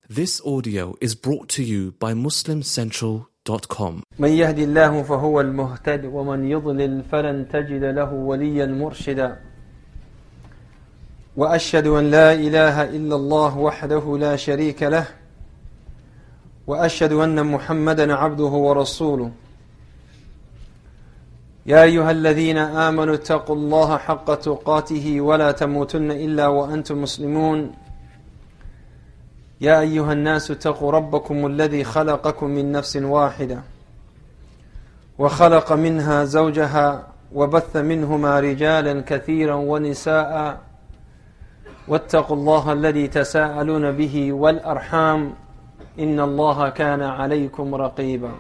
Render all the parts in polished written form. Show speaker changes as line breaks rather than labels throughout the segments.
This audio is brought to you by MuslimCentral.com.
من يهدي الله فهو المهتد ومن يضلل فلن تجد له وليا مرشدا وأشهد أن لا إله إلا الله وحده لا شريك له وأشهد أن محمدا عبده ورسوله يا أيها الذين آمنوا اتقوا الله حق تقاته ولا تموتن إلا وأنتم مسلمون يا أيها الناس اتقوا ربكم الذي خلقكم من نفس واحدة وخلق منها زوجها وبث منهما رجالا كثيرا ونساء واتقوا الله الذي تساءلون به والأرحام إن الله كان عليكم رقيبا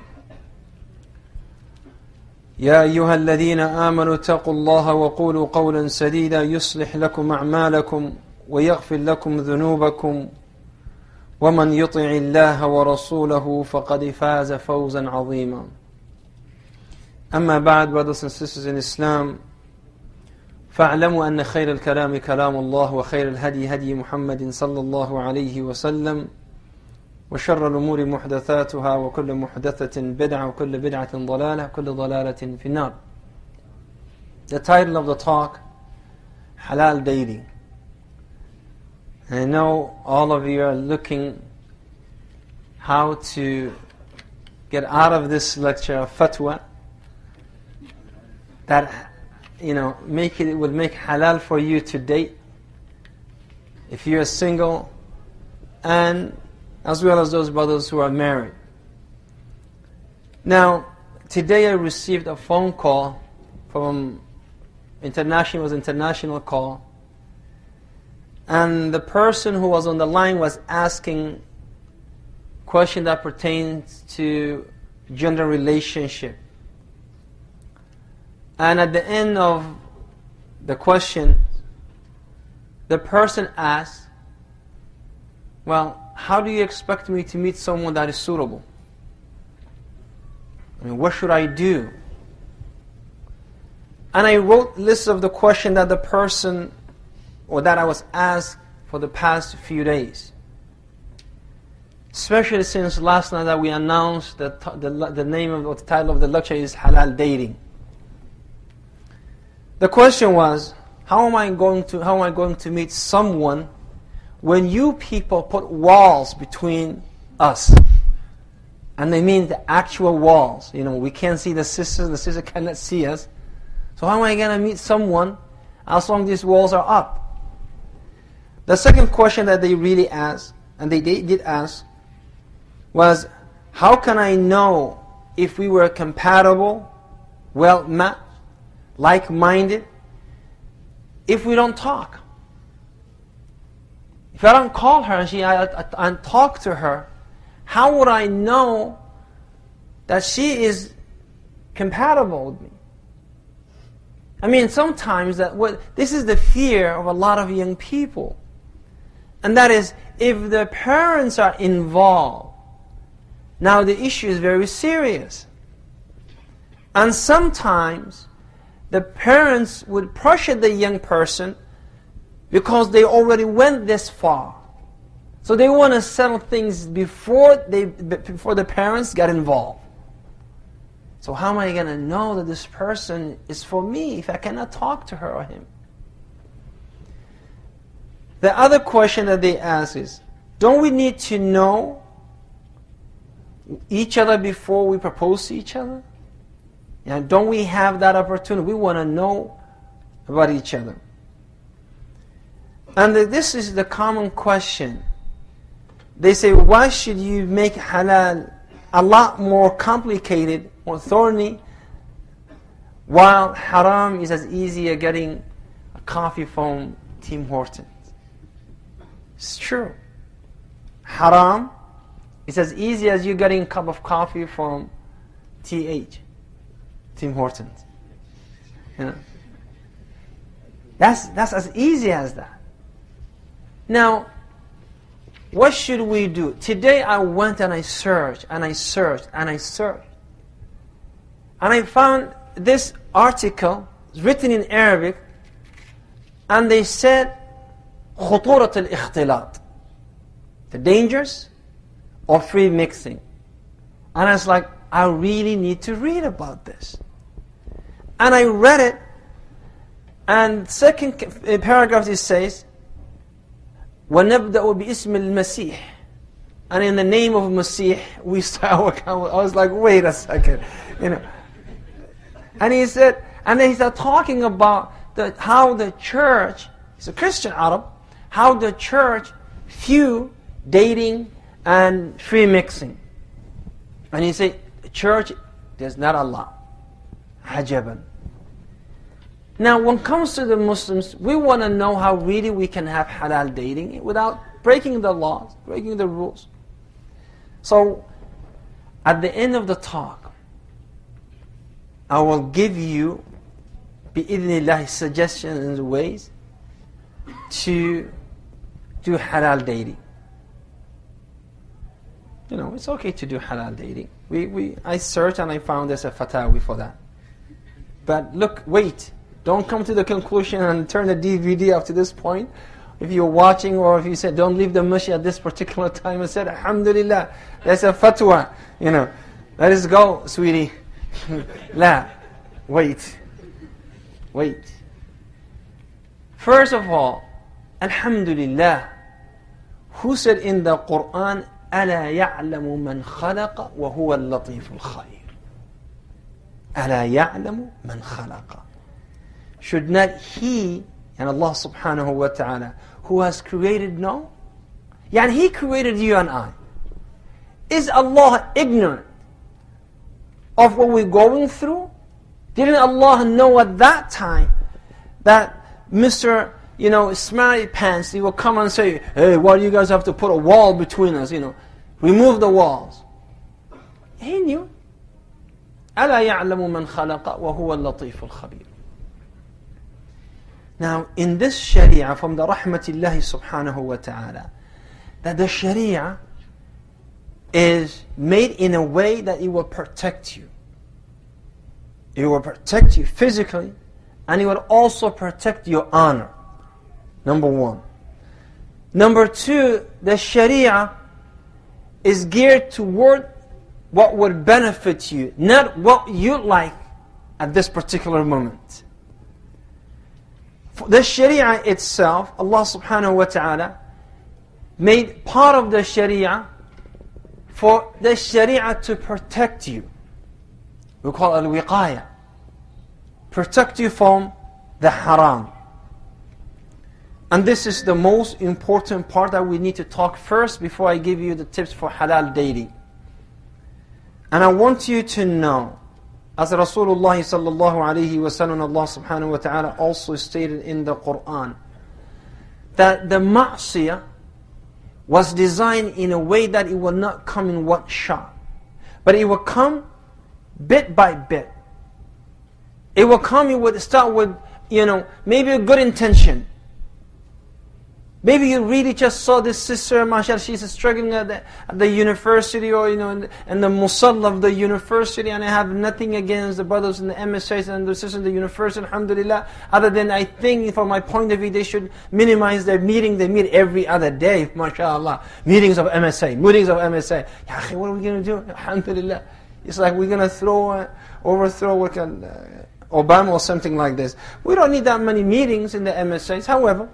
يا أيها الذين آمنوا اتقوا الله وقولوا قولا سديدا يصلح لكم أعمالكم ويغفر لكم ذنوبكم ومن يطع الله ورسوله فقد فاز فوزا عظيما أما بعد, brothers and sisters in Islam, فاعلموا أن خير الكلام كلام الله وخير الهدي هدي محمد صلى الله عليه وسلم وشر الأمور محدثاتها وكل محدثة بدعة وكل بدعة ضلالة وكل ضلالة في النار. The title of the talk, Halal Dating. I know all of you are looking how to get out of this lecture of fatwa that, it will make halal for you to date if you are single, and as well as those brothers who are married. Now, today I received a phone call from international call, and the person who was on the line was asking a question that pertains to gender relationship. And at the end of the question, the person asked, well, how do you expect me to meet someone that is suitable? What should I do? And I wrote lists of the question that the person, or that I was asked for the past few days. Especially since last night that we announced that the name of the title of the lecture is Halal Dating. The question was, how am I going to meet someone when you people put walls between us? And they mean the actual walls. We can't see the sister cannot see us. So how am I going to meet someone as long as these walls are up? The second question that they really asked, and they did ask, was, how can I know if we were compatible, well-matched, like-minded, if we don't talk? If I don't call her and talk to her, how would I know that she is compatible with me? Sometimes this is the fear of a lot of young people. And that is, if the parents are involved, now the issue is very serious. And sometimes the parents would pressure the young person because they already went this far. So they want to settle things before the parents get involved. So how am I going to know that this person is for me if I cannot talk to her or him? The other question that they ask is, don't we need to know each other before we propose to each other? Don't we have that opportunity? We want to know about each other. And this is the common question. They say, why should you make halal a lot more complicated or thorny, while haram is as easy as getting a coffee from Tim Hortons? It's true. Haram is as easy as you getting a cup of coffee from TH, Tim Hortons. That's as easy as that. Now, what should we do? Today I went and I searched and I searched and I searched. And I found this article written in Arabic, and they said خطورة الاختلاط, the dangers or free mixing. And I was like, I really need to read about this. And I read it, and second paragraph it says, وَنَبْدَأُ بِإِسْمِ الْمَسِيحِ. And in the name of Masih, we start. I was like, wait a second, And he said, and then he started talking about how the church, he's a Christian Arab, how the church view dating and free mixing. And he said, the church does not allow. Ajaban. Now, when it comes to the Muslims, we want to know how really we can have halal dating without breaking the laws, breaking the rules. So, at the end of the talk, I will give you, bi'idhnillah, suggestions and ways to do halal dating. It's okay to do halal dating. I searched and I found there's a fatawi for that. But look, wait. Don't come to the conclusion and turn the DVD up to this point. If you're watching, or if you said, don't leave the masjid at this particular time, and said, alhamdulillah, there's a fatwa. Let us go, sweetie. La. Wait. First of all, alhamdulillah, who said in the Quran, أَلَا يَعْلَمُ مَنْ خَلَقَ وَهُوَ اللَّطِيفُ الْخَبِيرُ. أَلَا يَعْلَمُ مَنْ خَلَقَ. Should not He, and Allah subhanahu wa ta'ala, who has created, know? Yani He created you and I. Is Allah ignorant of what we're going through? Didn't Allah know at that time that Mr. Smarty Pants, he will come and say, hey, why do you guys have to put a wall between us? Remove the walls. He knew. أَلَا يَعْلَمُ مَنْ خَلَقَ وَهُوَ اللَّطِيفُ الْخَبِيرُ. Now, in this Sharia, from the rahmatillahi subhanahu wa ta'ala, that the Sharia is made in a way that it will protect you. It will protect you physically, and it will also protect your honor. Number one. Number two, the Sharia is geared toward what would benefit you, not what you like at this particular moment. The Sharia itself, Allah subhanahu wa ta'ala made part of the Sharia for the Sharia to protect you. We call it al-wiqaya. Protect you from the haram. And this is the most important part that we need to talk first before I give you the tips for halal dating. And I want you to know, as Rasulullah sallallahu alayhi wa sallam, Allah subhanahu wa ta'ala also stated in the Quran, that the ma'siyah was designed in a way that it will not come in one shot. But it will come bit by bit. It will come, it would start with, maybe a good intention. Maybe you really just saw this sister, mashallah, she's struggling at the university, or in the musalla of the university, and I have nothing against the brothers in the MSAs and the sisters in the university, alhamdulillah, other than I think, from my point of view, they should minimize their meeting. They meet every other day, mashallah. Meetings of MSA. Ya akhi, what are we going to do? Alhamdulillah. It's like we're going to overthrow Obama or something like this. We don't need that many meetings in the MSAs. However,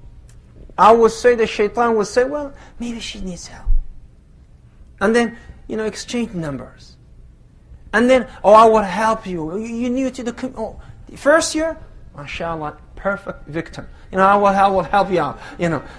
I would say the shaitan would say, well, maybe she needs help. And then, exchange numbers. And then, I will help you. You new to the first year, mashallah, perfect victim. I will help you out.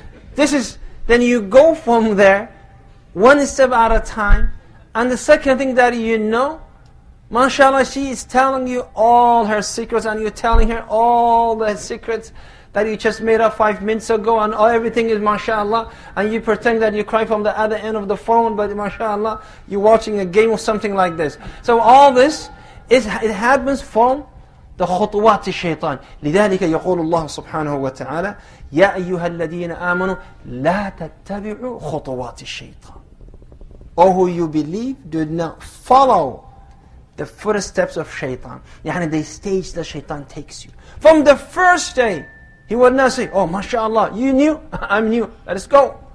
Then you go from there, one step at a time. And the second thing that mashallah, she is telling you all her secrets, and you're telling her all the secrets that you just made up 5 minutes ago, and everything is mashallah, and you pretend that you cry from the other end of the phone, but mashallah, you're watching a game or something like this. So all this, it happens from the خطوات الشيطان. لذلك يقول الله سبحانه وتعالى يا أيها الذين آمنوا لا تتبعوا خطوات الشيطان. O who you believe, do not follow the footsteps of shaitan. يعني the stage that shaitan takes you. From the first day, he would not say, oh, mashallah, you knew, I'm new, let us go.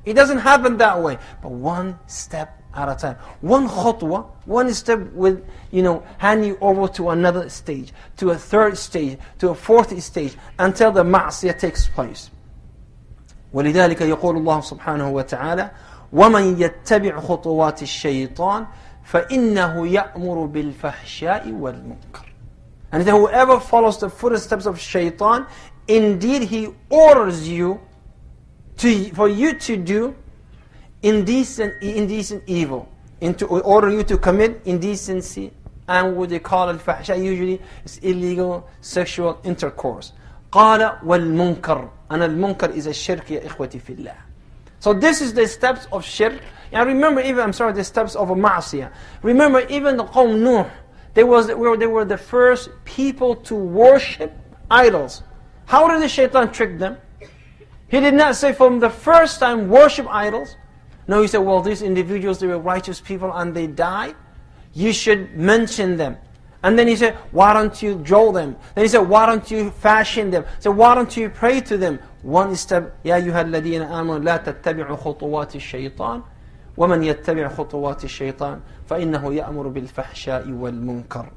It doesn't happen that way. But one step at a time. One khutwa, one step will, hand you over to another stage, to a third stage, to a fourth stage, until the ma'asiyah takes place. ولذلك يقول الله سبحانه وتعالى ومن يتبع خطوات الشيطان فإنه يأمر بالفحشاء والمنكر. And whoever follows the footsteps of shaitan, indeed he orders you for you to do indecent evil, to order you to commit indecency, and what they call al-fahsha, usually is illegal sexual intercourse. قال والمنكر, and al-munkar is a shirk ya ikhwati fillah. So this is the steps of shirk. And remember the steps of a ma'asiyah. Remember even the Qawm Nuh, they were the first people to worship idols. How did the shaitan trick them? He did not say from the first time worship idols. No, he said, well, these individuals, they were righteous people and they died. You should mention them. And then he said, why don't you draw them? Then he said, why don't you fashion them? So why don't you pray to them? One step, يَا أَيُّهَا الَّذِينَ آمَنُوا لَا تَتَّبِعُوا خُطُوَاتِ الشَّيْطَانِ وَمَنْ يَتَّبِعْ خُطُوَاتِ الشَّيْطَانِ فَإِنَّهُ يَأْمُرُ بِالْفَحْشَاءِ وَالْمُنْكَرِ.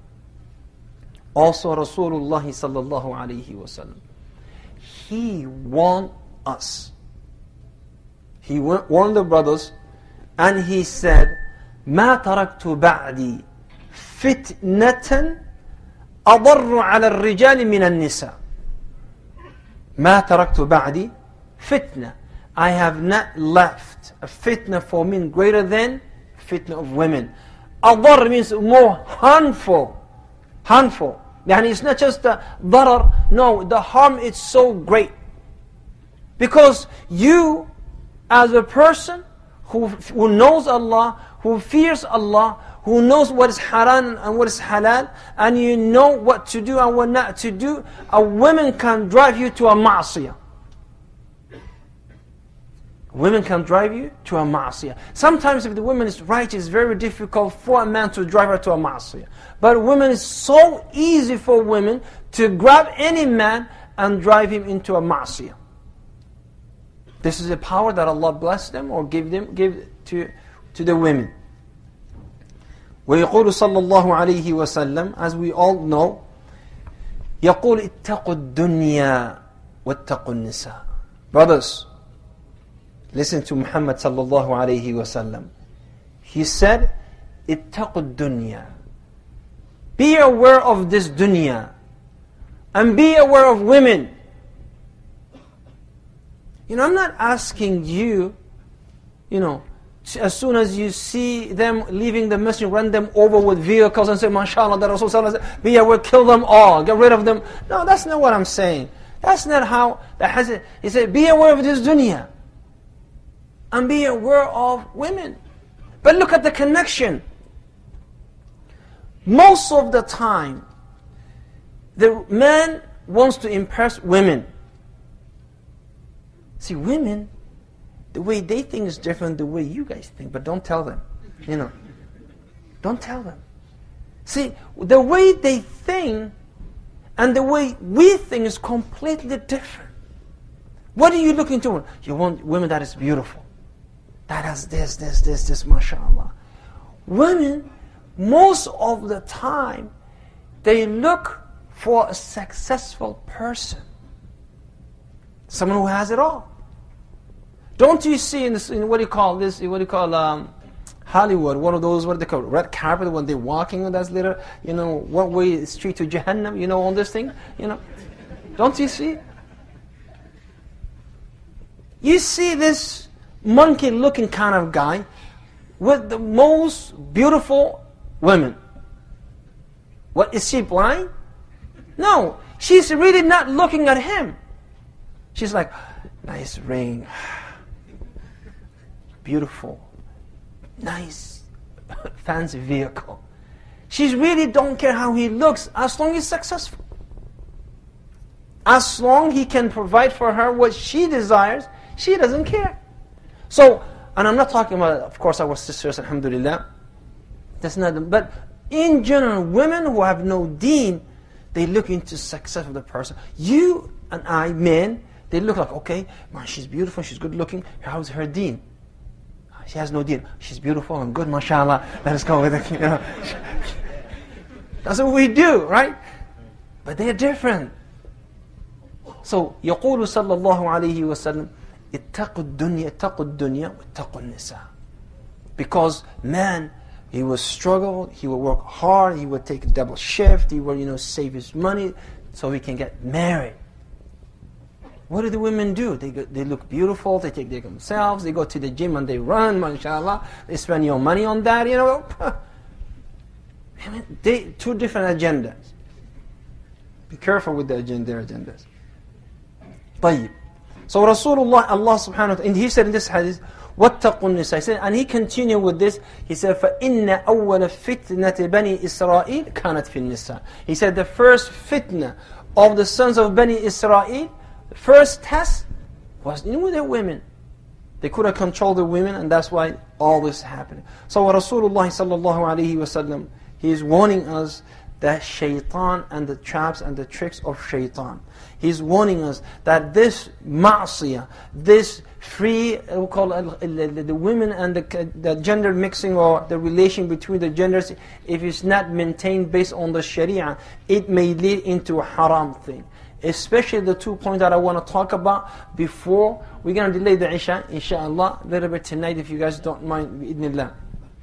Also Rasulullah sallallahu alayhi wa sallam, he warned us. He warned the brothers, and he said, مَا تَرَكْتُ بَعْدِي فِتْنَةً أَضَرُّ عَلَى الرِّجَالِ مِنَ النِّسَاءِ. مَا تَرَكْتُ بَعْدِي fitna. I have not left a fitna for men greater than fitna of women. أضر means more harmful. Harmful. Yani it's not just the darar. No, the harm is so great. Because you, as a person who knows Allah, who fears Allah, who knows what is haram and what is halal, and you know what to do and what not to do, a woman can drive you to a ma'asiyah. Women can drive you to a ma'asiyah. Sometimes if the woman is right, it's very difficult for a man to drive her to a ma'asiyah. But women, is so easy for women to grab any man and drive him into a ma'asiyah. This is a power that Allah blessed them or give to the women. ويقول صلى الله عليه وسلم, as we all know, يقول اتقوا الدنيا واتقوا النساء. Brothers, listen to Muhammad sallallahu alayhi wa sallam. He said, اتقوا الدنيا. Be aware of this dunya. And be aware of women. I'm not asking you, as soon as you see them leaving the masjid, run them over with vehicles and say, MashaAllah, the Rasul said, be aware, kill them all, get rid of them. No, that's not what I'm saying. That's not how that has it. He said, be aware of this dunya. And be aware of women. But look at the connection. Most of the time, the man wants to impress women. See, women, the way they think is different the way you guys think, but don't tell them. Don't tell them. See, the way they think and the way we think is completely different. What are you looking to? You want women that is beautiful. That has this, mashallah. Women, most of the time, they look for a successful person. Someone who has it all. Don't you see in Hollywood, one of those, what they call red carpet, when they're walking, that's little, one way street to Jahannam, all this thing, Don't you see? You see this monkey-looking kind of guy with the most beautiful women. What, is she blind? No, she's really not looking at him. She's like, nice ring, beautiful, nice, fancy vehicle. She really don't care how he looks as long as he's successful. As long he can provide for her what she desires, she doesn't care. So, and I'm not talking about, of course, our sisters, alhamdulillah. That's not, but in general, women who have no deen, they look into success of the person. You and I, men, They look like, okay, man, she's beautiful, she's good looking. How's her deen? She has no deen. She's beautiful and good, mashallah. Let us go with it. That's what we do, right? But they're different. So, يقول صلى الله عليه وسلم اتقوا الدنيا واتقوا النساء. Because man, he will struggle, he will work hard, he will take a double shift, he will save his money so he can get married. What do the women do? They look beautiful, they take care of themselves, they go to the gym and they run, mashallah. They spend your money on that, two different agendas. Be careful with their agendas. طيب. So Rasulullah, Allah subhanahu wa ta'ala, and he said in this hadith, وَاتَّقُوا النِّسَاءِ. He said, and he continued with this, he said, فَإِنَّ أَوَّلَ فِتْنَةِ بَنِي إِسْرَائِيلِ كَانَتْ فِي النِّسَاءِ. He said, the first fitna of the sons of Bani Israel, the first test was with the women. They could have controlled the women, and that's why all this happened. So Rasulullah sallallahu alayhi wa sallam, he is warning us that shaitan and the traps and the tricks of shaitan. He's warning us that this ma'asiyah, this free, we call it, the women and the gender mixing or the relation between the genders, if it's not maintained based on the sharia, it may lead into a haram thing. Especially the 2 points that I want to talk about before. We're going to delay the Isha, inshallah, a little bit tonight if you guys don't mind, bi'idhnillah.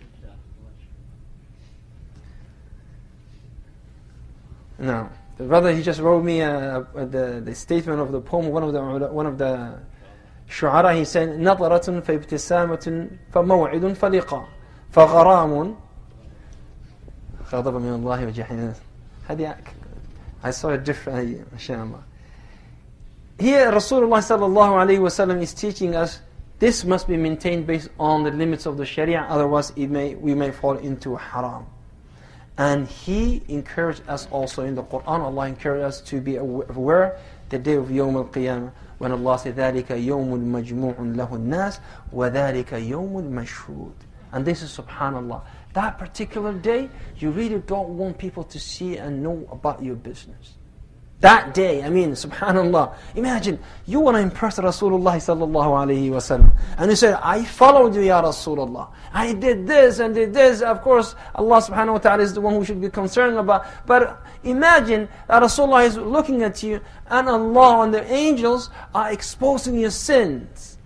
Now, the brother, he just wrote me the statement of the poem, one of the shu'ara. He said, نَظَرَةٌ فَابْتِسَامَةٌ فَمَوْعِدٌ فَلِقَى فَغَرَامٌ غَضَبَ مِنَ اللَّهِ وَجَحِيمٌ. I saw it differently, mashallah. Here, Rasulullah sallallahu alayhi wa sallam is teaching us this must be maintained based on the limits of the sharia, otherwise we may fall into haram. And He encouraged us also in the Quran, Allah encouraged us to be aware the day of Yawm al-Qiyamah, when Allah said, ذَلِكَ يَوْمٌ مَجْمُوعٌ لَهُ النَّاسِ وَذَلِكَ يَوْمٌ مَشْهُودٌ. And this is subhanallah. That particular day, you really don't want people to see and know about your business. That day, subhanallah. Imagine, you want to impress Rasulullah sallallahu alayhi wa sallam. And you say, I followed you, ya Rasulullah. I did this and did this. Of course, Allah subhanahu wa ta'ala is the one who should be concerned about. But imagine that Rasulullah is looking at you and Allah and the angels are exposing your sins.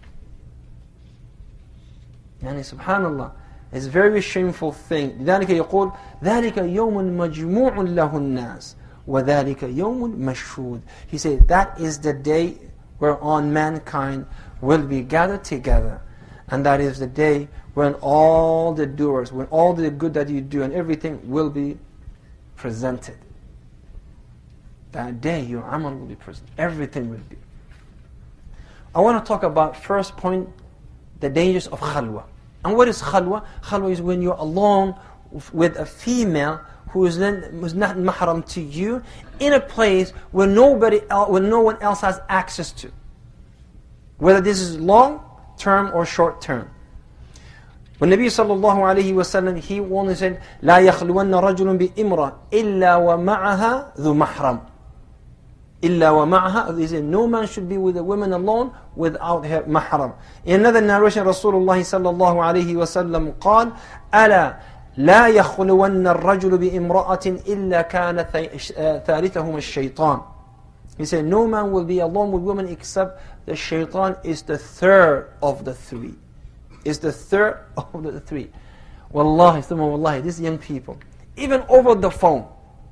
Subhanallah. It's a very shameful thing. لذلك يقول ذلك يوم مجموع له الناس وَذَلِكَ يَوْمٌ مَشْهُودٌ. He said, that is the day whereon mankind will be gathered together. And that is the day when all the doers, when all the good that you do and everything will be presented. That day your amal will be present. Everything will be. I want to talk about, first point, the dangers of khalwa. And what is khalwa? Khalwa is when you're alone with a female who is not mahram to you, in a place where no one else has access to. Whether this is long term or short term. When Nabi sallallahu alayhi wa sallam, he only said, لا يخلون رجل بإمرأة إلا ومعها ذو محرم. إلا ومعها, he said, no man should be with a woman alone without her mahram. In another narration, Rasulullah sallallahu alayhi wa sallam قال, ألا لا يخلون الرجل بإمرأة إلا كان ثالثهما الشيطان. He said, no man will be alone with women except the shaitan is the third of the three. Is the third of the three. Wallahi, thumma wallahi, these young people, even over the phone,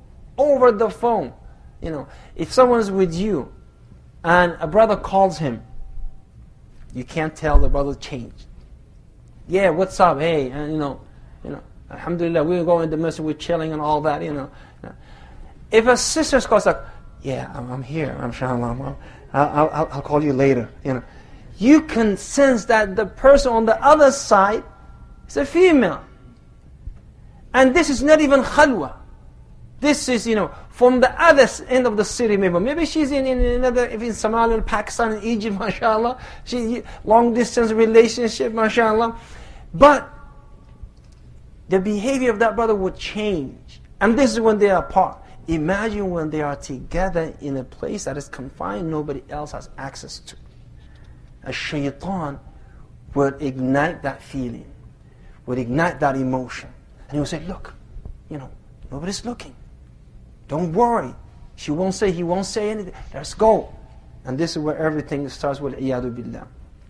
if someone's with you and a brother calls him, you can't tell the brother changed. Yeah, what's up? Hey, and alhamdulillah, we're going to the masjid, we're chilling and all that, If a sister calls like, yeah, I'm here, inshallah, I'll call you later, You can sense that the person on the other side is a female. And this is not even khalwa. This is, from the other end of the city, maybe she's in another, if in Somalia, Pakistan, in Egypt, mashallah. She long distance relationship, mashallah. But the behavior of that brother would change. And this is when they are apart. Imagine when they are together in a place that is confined, nobody else has access to. A shaitan would ignite that feeling, would ignite that emotion. And he would say, look, nobody's looking. Don't worry. He won't say anything. Let's go. And this is where everything starts with iyadu billah.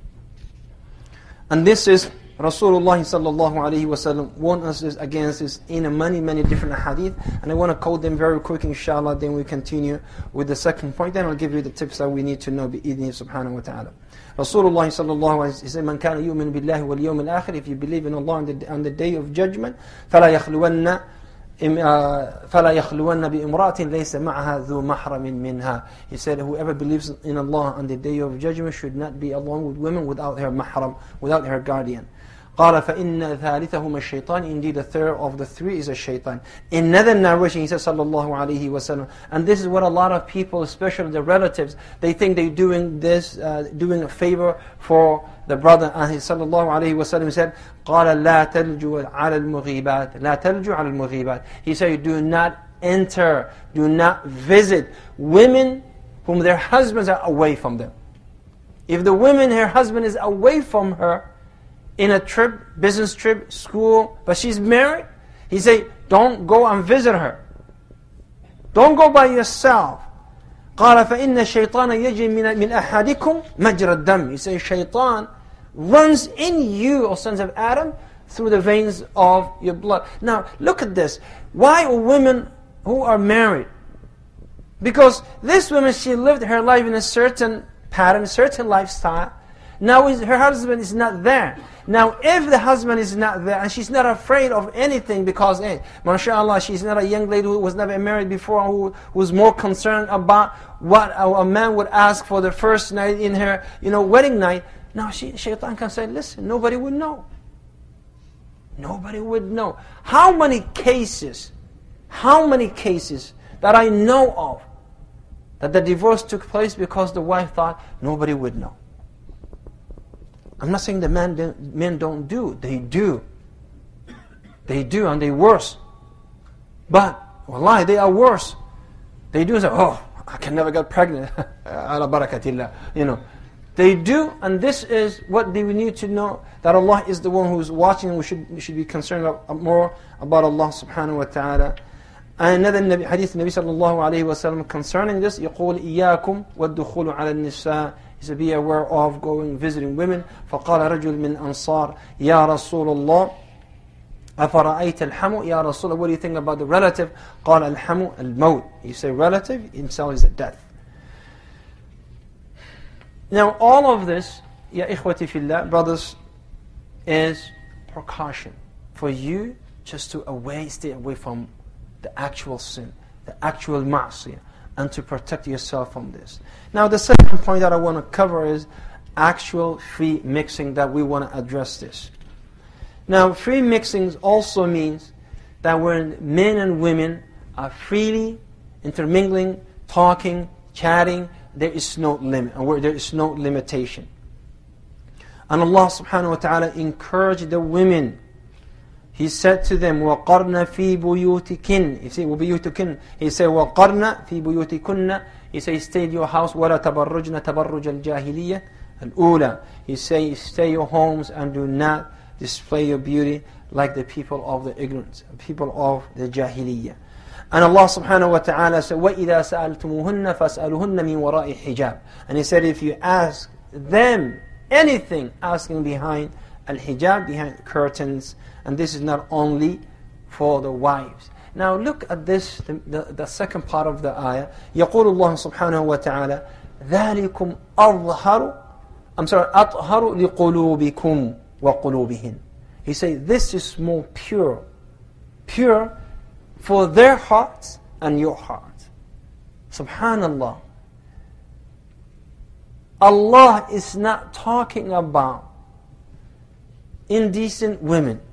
And this is Rasulullah sallallahu alayhi wa sallam warned us against this in many different hadith. And I want to quote them very quick, inshallah. Then we continue with the second point. Then I'll give you the tips that we need to know bi-idhni subhanahu wa ta'ala. Rasulullah sallallahu alayhi wa sallam, he said, Man kana yu'min billahi wal yawm al-akhir, if you believe in Allah on the day of judgment, فَلَا يَخْلُوَنَّ بِإِمْرَأَةٍ لَيْسَ مَعَهَا ذُو مَحْرَمٍ مِنْهَا. He said, whoever believes in Allah on the day of judgment should not be along with women without her mahram, without her guardian. قال فإن ثالثهما الشيطان. Indeed, the third of the three is a shaitan. In another narration, he says, sallallahu alayhi wa sallam, and this is what a lot of people, especially the relatives, they think they're doing this, doing a favor for the brother. And he sallallahu alayhi wa sallam said, قال لا تلجوا على المغيبات لا تلجوا على المغيبات. He said, do not enter, do not visit women whom their husbands are away from them. If the woman, her husband is away from her, in a trip, business trip, school, but she's married, he say, don't go and visit her. Don't go by yourself. قال فإن الشيطان يجري من أحدكم مجرى الدم. He say, shaitan runs in you, O sons of Adam, through the veins of your blood. Now, look at this. Why are women who are married? Because this woman, she lived her life in a certain pattern, a certain lifestyle. Now her husband is not there. Now if the husband is not there and she's not afraid of anything because, mashallah, she's not a young lady who was never married before, who was more concerned about what a man would ask for the first night in her wedding night. Now shaitan can say, listen, nobody would know. Nobody would know. How many cases that I know of that the divorce took place because the wife thought nobody would know. I'm not saying that men don't do. They do. They do, and they worse. But, wallahi, they are worse. They do say, I can never get pregnant. Ala barakatillah. They do, and this is what we need to know, that Allah is the one who is watching, and we should be concerned more about Allah subhanahu wa ta'ala. And another hadith, Nabi sallallahu alayhi wa sallam, concerning this, يقول إياكم والدخول على النساء. He said, be aware of visiting women. فقال رجل من أنصار يا رسول الله أفرأيت الحمو. يا رسول الله, what do you think about the relative? قال الحمو الموت. He said, relative himself is a death. Now all of this, ya ikhwati fillah, brothers, is precaution for you just to stay away from the actual sin, the actual ma'asiyah, and to protect yourself from this. Now the second point that I want to cover is actual free mixing, that we want to address this. Now free mixing also means that when men and women are freely intermingling, talking, chatting, there is no limit, and where there is no limitation. And Allah subhanahu wa ta'ala encouraged the women. He said to them, وَقَرْنَ فِي بُيُوتِكِنْ. He said, وَبُيُوتِكِنْ. He said, وَقَرْنَ فِي بُيُوتِكُنَّ. He said, stay in your house, وَلَا تَبَرُّجْنَ تَبَرُّجَ الْجَاهِلِيَّةِ الْأُولَى. He said, stay your homes and do not display your beauty like the people of the ignorance, people of the jahiliyyah. And Allah subhanahu wa ta'ala said, وَإِذَا سَأَلْتُمُوهُنَّ فَاسْأَلُهُنَّ مِنْ وَرَاءِ حِجَابٍ. And He said, if you ask them anything, asking behind al-hijab, behind curtains. And this is not only for the wives. Now look at this, the second part of the ayah. يقول الله سبحانه وتعالى ذلكم أطهر لقلوبكم وقلوبهن. He said, this is more pure for their hearts and your heart. Subhanallah. Allah is not talking about indecent women.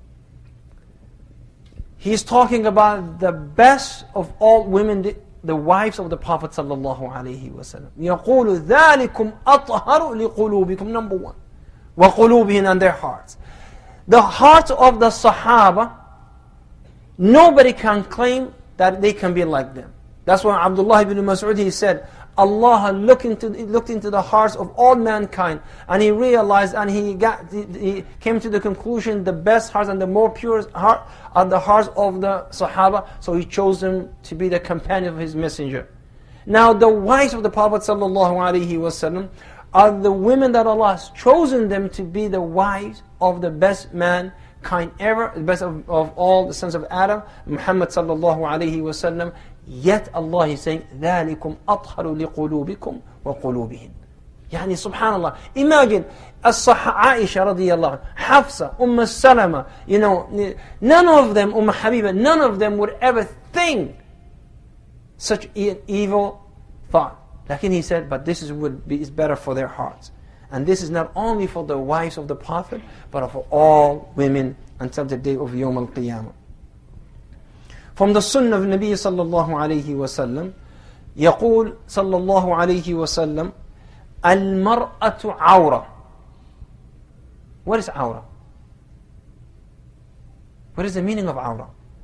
He's talking about the best of all women, the wives of the Prophet sallallahu alaihi wasallam. يقول ذلكم أطهر لقلوبكم, number one. وقلوبهن, and their hearts. The hearts of the Sahaba, nobody can claim that they can be like them. That's why Abdullah ibn Mas'ud, he said, Allah looked into the hearts of all mankind, and He realized, and He came to the conclusion, the best hearts and the more pure heart are the hearts of the Sahaba, so He chose them to be the companion of His messenger. Now the wives of the Prophet ﷺ are the women that Allah has chosen them to be the wives of the best mankind ever, the best of all the sons of Adam, Muhammad ﷺ. Yet Allah is saying, ذَلِكُمْ أَطْهَرُ لِقُلُوبِكُمْ وَقُلُوبِهِنْ. Yani subhanallah, imagine Aisha radiyallahu anha, Hafsa, Salama, none of them, Habiba, none of them would ever think such an evil thought. Like he said, but this is better for their hearts. And this is not only for the wives of the Prophet, but for all women until the day of Yawm al-Qiyamah. From the Sunnah of Nabi sallallahu alayhi wa sallam, يقول صلى الله عليه وسلم, المرأة عورة. What is awra? What is the meaning of awra?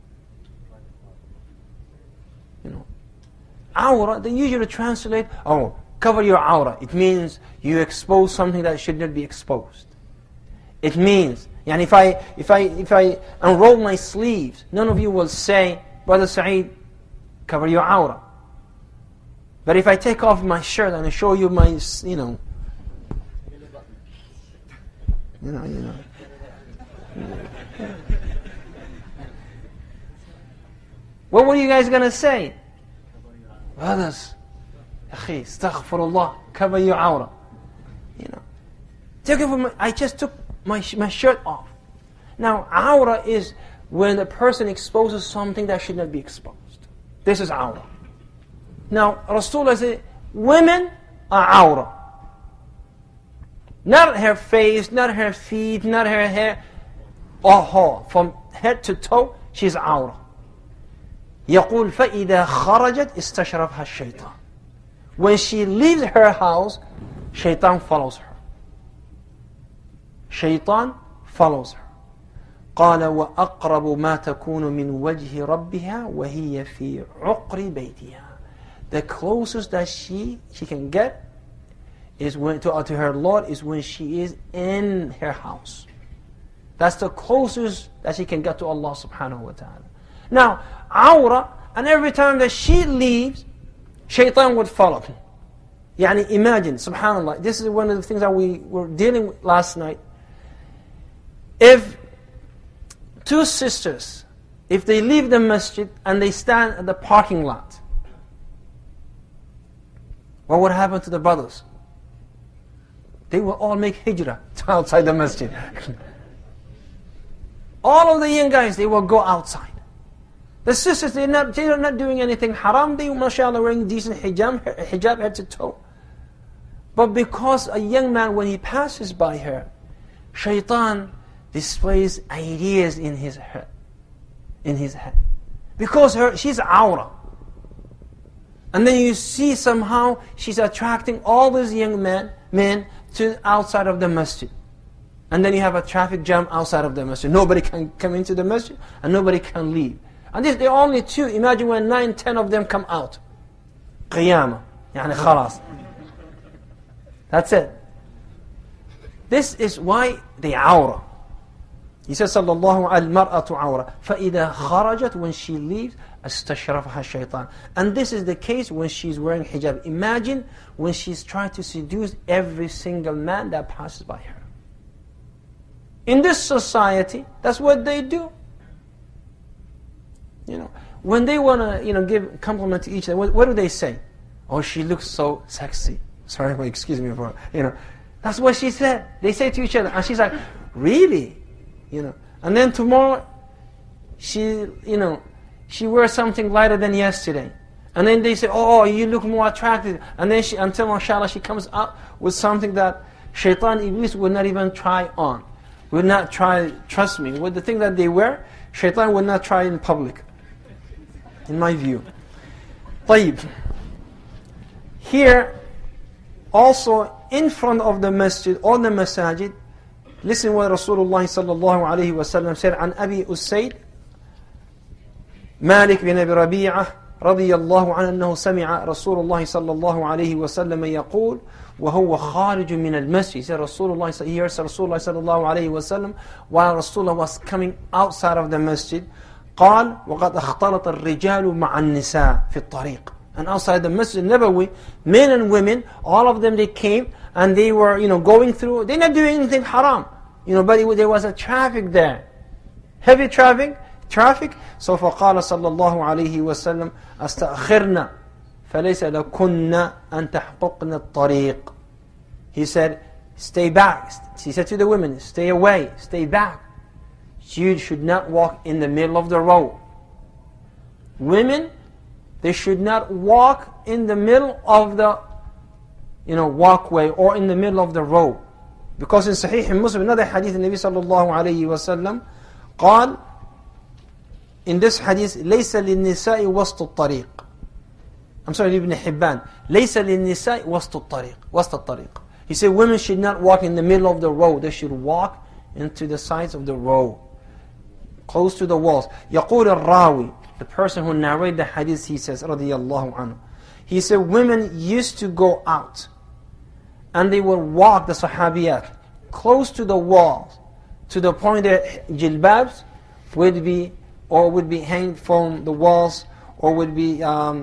Awra, they usually translate, cover your awra. It means you expose something that should not be exposed. It means, if I unroll my sleeves, none of you will say, Brother Sa'id, cover your awra. But if I take off my shirt and I show you my, what were you guys going to say? Brothers, akhi, astaghfirullah, cover your awra. I just took my shirt off. Now, awra is when a person exposes something that should not be exposed. This is awra. Now, Rasulullah said, women are awra. Not her face, not her feet, not her hair. From head to toe, she's awra. يقول فإذا خرجت استشرفها الشيطان. When she leaves her house, shaitan follows her. Shaitan follows her. قال وأقرب ما تكون من وجه ربها وهي في عقر بيتها. The closest that she can get is to her Lord is when she is in her house. That's the closest that she can get to Allah subhanahu wa ta'ala. Now, awra, and every time that she leaves, shaitan would follow. Imagine, subhanallah, this is one of the things that we were dealing with last night. If two sisters, if they leave the masjid and they stand at the parking lot, what would happen to the brothers? They will all make hijrah to outside the masjid. All of the young guys, they will go outside. The sisters, they're not doing anything haram. They, mashallah, wearing decent hijab head to toe. But because a young man, when he passes by her, shaitan displays ideas in his head. Because she's awra. And then you see somehow she's attracting all these young men to outside of the masjid. And then you have a traffic jam outside of the masjid. Nobody can come into the masjid and nobody can leave. And they're only two. Imagine when 9, 10 of them come out. Qiyamah. Khalas. That's it. This is why the awra. He says, sallallahu al-mar'atu awra. فَإِذَا خَرَجَتْ, when she leaves, استشرفها الشيطان. And this is the case when she's wearing hijab. Imagine when she's trying to seduce every single man that passes by her. In this society, that's what they do. When they want to, give compliment to each other, what do they say? Oh, she looks so sexy. Sorry, excuse me for, That's what she said. They say to each other, and she's like, really? And then tomorrow, she wears something lighter than yesterday. And then they say, oh, you look more attractive. And then until mashallah, she comes up with something that shaitan, iblis would not even try on. Would not try, trust me, with the thing that they wear, shaitan would not try in public. In my view. طيب. Here, also in front of the masjid, or the masajid, listen what Rasulullah sallallahu alayhi wa sallam said, عن أبي أسيد مالك بن أبي ربيعة رضي الله عنه أنه سمع رسول الله صلى الله عليه وسلم يقول وهو خارج من المسجد. He said he hears Rasulullah صلى الله عليه وسلم while Rasulullah was coming outside of the masjid. قال وقد اختلط الرجال مع النساء في الطريق. And outside the Masjid Nabawi, men and women, all of them, they came and they were, going through. They're not doing anything haram, but there was a traffic there, heavy traffic. So فقال صلى الله عليه وسلم استأخرنا فليس لكن أن تحققن الطريق. He said, stay back. He said to the women, stay away, stay back. You should not walk in the middle of the road. Women, they should not walk in the middle of the walkway or in the middle of the road. Because in Sahih Muslim, another hadith, the Nabi sallallahu alayhi wa sallam قال, in this hadith, ليس للنساء وسط الطريق. I'm sorry, Ibn Hibban. ليس للنساء وسط الطريق. He said women should not walk in the middle of the road. They should walk into the sides of the road, close to the walls. يقول الراوي, the person who narrated the hadith, he says, رضي الله عنه. He said women used to go out and they would walk, the sahabiyat, close to the walls, to the point that jilbabs would be hanged from the walls, or would be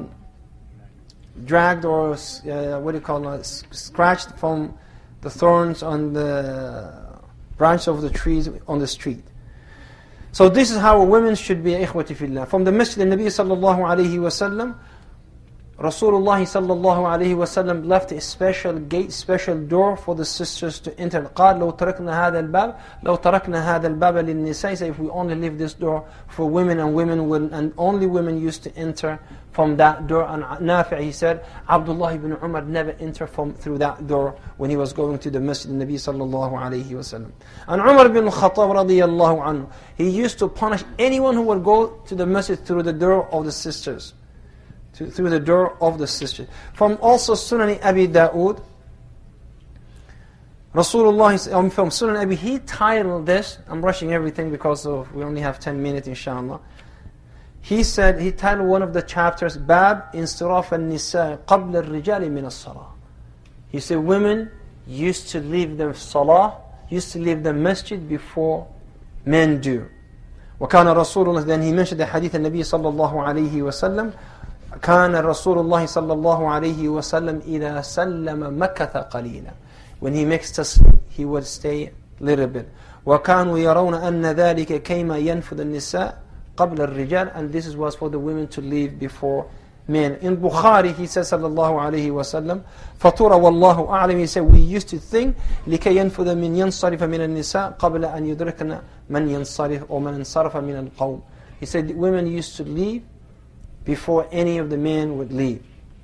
dragged or scratched from the thorns on the branch of the trees on the street. So this is how women should be, ikhwati fillah. From the Masjid al-Nabi sallallahu alayhi wa sallam, Rasulullah sallallahu alayhi wa sallam left a special gate, special door for the sisters to enter. قال لو تركنا هذا الباب للنساء. So if we only leave this door for women, and only women used to enter from that door. And Nafi', he said, Abdullah ibn Umar never entered through that door when he was going to the Masjid al-Nabi sallallahu alayhi wa sallam. And Umar ibn Khattab radiyallahu anhu, he used to punish anyone who would go to the masjid through the door of the sisters. Through the door of the sisters. From also Sunan Abi Dawood, Rasulullah, from Sunan Abi, he titled this, I'm rushing everything because we only have 10 minutes inshallah. He titled one of the chapters, Bab Insiraf al-Nisa qabla al-Rijali min al-Salah. He said women used to leave the Salah, used to leave the masjid before men do. وكان رسول الله, then he mentioned the hadith of Nabi sallallahu alayhi wa sallam, كان رسول الله صلى الله عليه وسلم إذا سلم مكث قليلا. When he makes taslim, he would stay a little bit. وكانوا يرون أن ذلك كيما ينفذ النساء قبل الرجال. And this was for the women to leave before men. In Bukhari, he says صلى الله عليه وسلم فطور والله أعلم. He said we used to think لكي ينفذ من ينصرف من النساء قبل أن يدركنا من ينصرف أو من انصرف من القوم. He said women used to leave before any of the men would leave.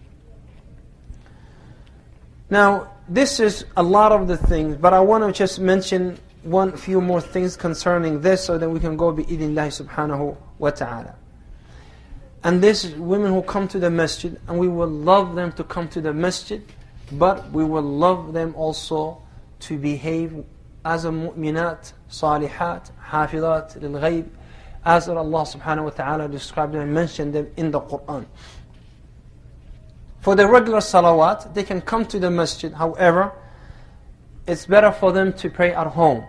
Now, this is a lot of the things, but I want to just mention few more things concerning this, so that we can go bi-idhnillahi subhanahu wa ta'ala. And this is women who come to the masjid, and we will love them to come to the masjid, but we will love them also to behave as a mu'minat, salihat, hafizat lil-ghayb, as Allah subhanahu wa ta'ala described them and mentioned them in the Quran. For the regular salawat, they can come to the masjid. However, it's better for them to pray at home.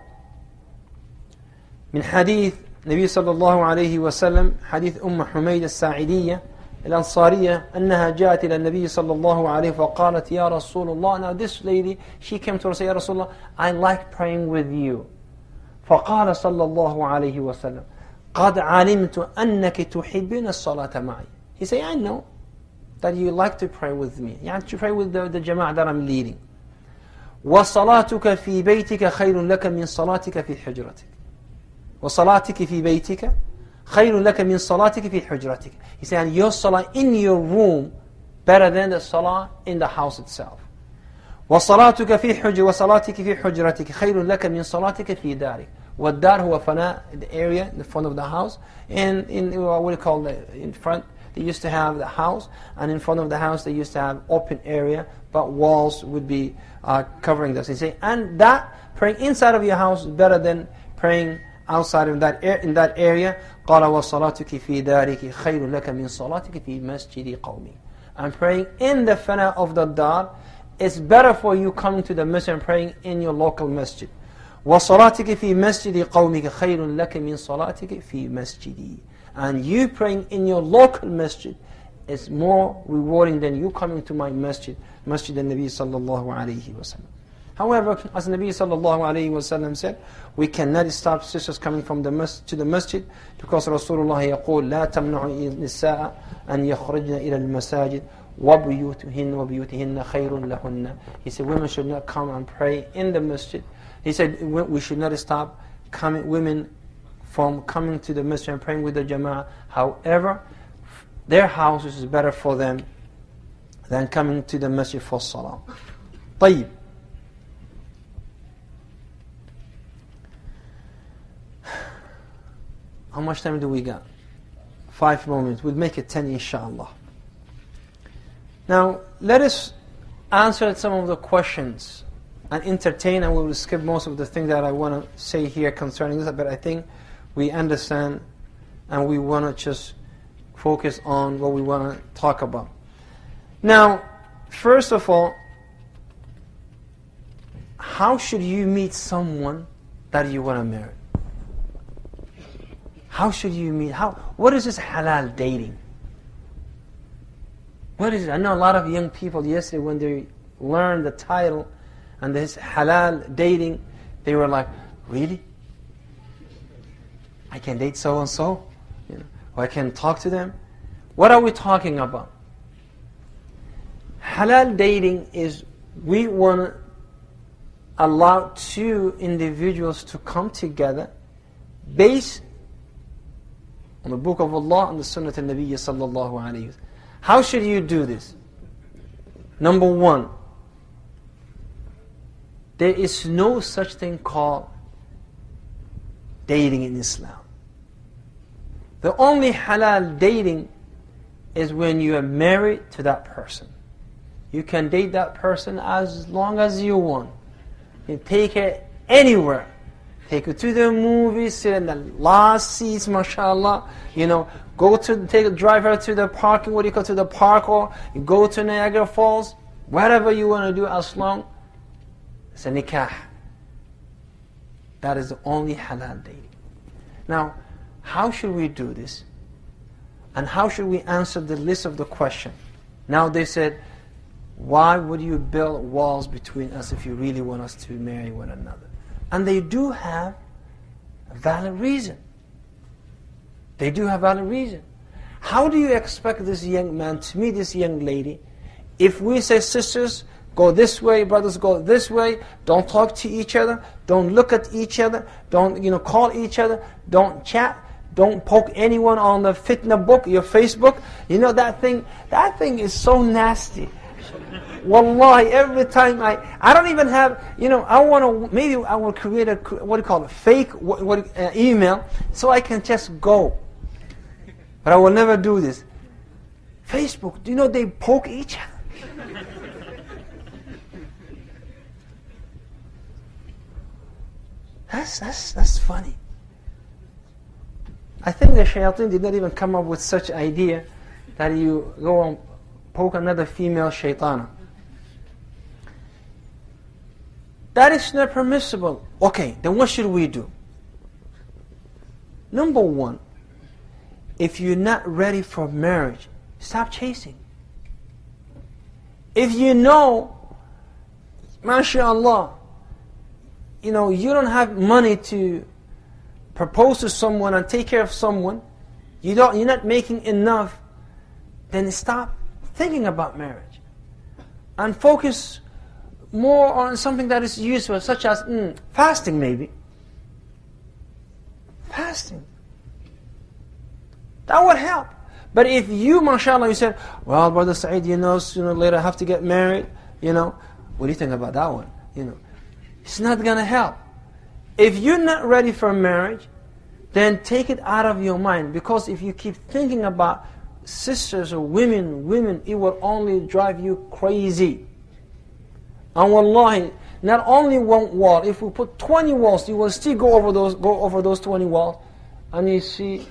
من حديث النبي صلى الله عليه وسلم, حديث حميد الساعدية الأنصارية, أنها جاءت إلى النبي صلى الله عليه وقالت يا رسول الله. Now this lady, she came to us, يا رسول الله, I like praying with you. فقال صلى الله عليه وسلم قد علمت أنك تحبين الصلاة معي. He said, I know that you like to pray with me. You have to pray with the jama'ah that I'm leading. وصلاتك في بيتك خير لك من صلاتك في حجرتك. وصلاتك في بيتك خير لك من صلاتك في حجرتك. He said, and your salah in your room better than the salah in the house itself. وصلاتك في وصلاتك في حجرتك خير لك من صلاتك في دارك. والدار هو فناء, the area in the front of the house, and in what we call in front, they used to have the house, and in front of the house they used to have open area, but walls would be covering this. He say, and that praying inside of your house is better than praying outside in that area, قَالَ وَصَلَاتُكِ فِي دَارِكِ خَيْرٌ لَكَ مِنْ صَلَاتِكِ فِي مَسْجِدِ قَوْمِكَ. And praying in the fana of the dar is better for you coming to the masjid and praying in your local masjid. وَصَلَاتِكِ فِي مَسْجِدِ قَوْمِكَ خَيْرٌ لَكَ مِنْ صَلَاتِكِ فِي مَسْجِدِي. And you praying in your local masjid is more rewarding than you coming to my masjid, Masjid al-Nabi sallallahu alayhi wa sallam. However, as Nabi sallallahu alayhi wa sallam said, we cannot stop sisters coming from to the masjid because Rasulullah يقول لا تمنعوا النساء أن يخرجن إلى المساجد وبيوتهن خير لهن. He said women should not come and pray in the masjid. He said we should not stop women from coming to the masjid and praying with the jama'ah. However, their houses is better for them than coming to the masjid for salah. طيب. How much time do we got? 5 moments. We'll make it 10 inshallah. Now, let us answer some of the questions and entertain, and we will skip most of the things that I want to say here concerning this, but I think we understand and we want to just focus on what we want to talk about. Now, first of all, how should you meet someone that you want to marry? How should you meet? What is this halal dating? What is it? I know a lot of young people yesterday when they learned the title and this halal dating, they were like, really? I can date so and so? Or I can talk to them? What are we talking about? Halal dating is we want to allow two individuals to come together based on the book of Allah and the Sunnah al-Nabi sallallahu alayhi wa sallam. How should you do this? Number one, there is no such thing called dating in Islam. The only halal dating is when you are married to that person. You can date that person as long as you want. You can take her anywhere. Take her to the movies, sit in the last seats, mashallah. Drive her to the parking, to the park, or you go to Niagara Falls. Whatever you want to do, as long it's a nikah. That is the only halal dating. Now, how should we do this? And how should we answer the list of the question? Now they said, why would you build walls between us if you really want us to marry one another? And they do have a valid reason. They do have valid reason. How do you expect this young man to meet this young lady if we say, sisters, go this way, brothers, go this way, don't talk to each other, don't look at each other, don't call each other, don't chat, don't poke anyone on the fitna book, your Facebook. That thing is so nasty. Wallahi, every time I don't even have, maybe I will create a fake email so I can just go. But I will never do this. Facebook, do you know they poke each other? That's funny. I think the shayateen did not even come up with such idea that you go and poke another female shaitana. That is not permissible. Okay, then what should we do? Number one, if you're not ready for marriage, stop chasing. If you know, mashallah, you don't have money to propose to someone and take care of someone, you're not making enough, then stop thinking about marriage. And focus more on something that is useful, such as fasting maybe. Fasting. That would help. But if you, mashallah, you said, well, Brother Saeed, sooner or later I have to get married, what do you think about that one? It's not going to help. If you're not ready for marriage, then take it out of your mind. Because if you keep thinking about sisters or women, it will only drive you crazy. And wallahi, not only one wall. If we put 20 walls, you will still go over those 20 walls, and you see,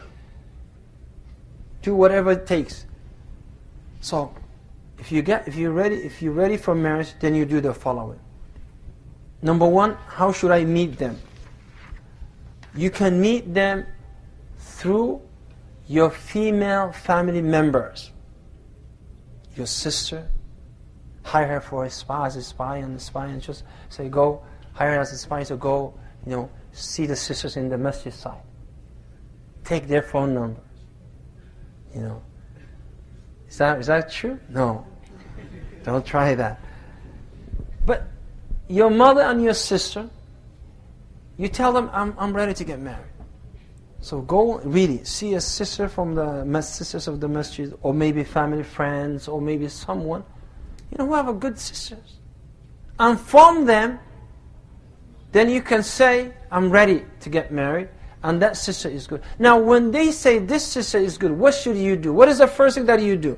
do whatever it takes. So, if you're ready for marriage, then you do the following. Number one, how should I meet them? You can meet them through your female family members. Your sister, hire her for a spy, as a spy, and just say, go, hire her as a spy, so go, see the sisters in the masjid side. Take their phone numbers. Is that true? No. Don't try that. But your mother and your sister, you tell them, I'm ready to get married. So go really see a sister from the sisters of the masjid, or maybe family friends, or maybe someone, who have a good sisters. And from them, then you can say, I'm ready to get married, and that sister is good. Now, when they say this sister is good, what should you do? What is the first thing that you do?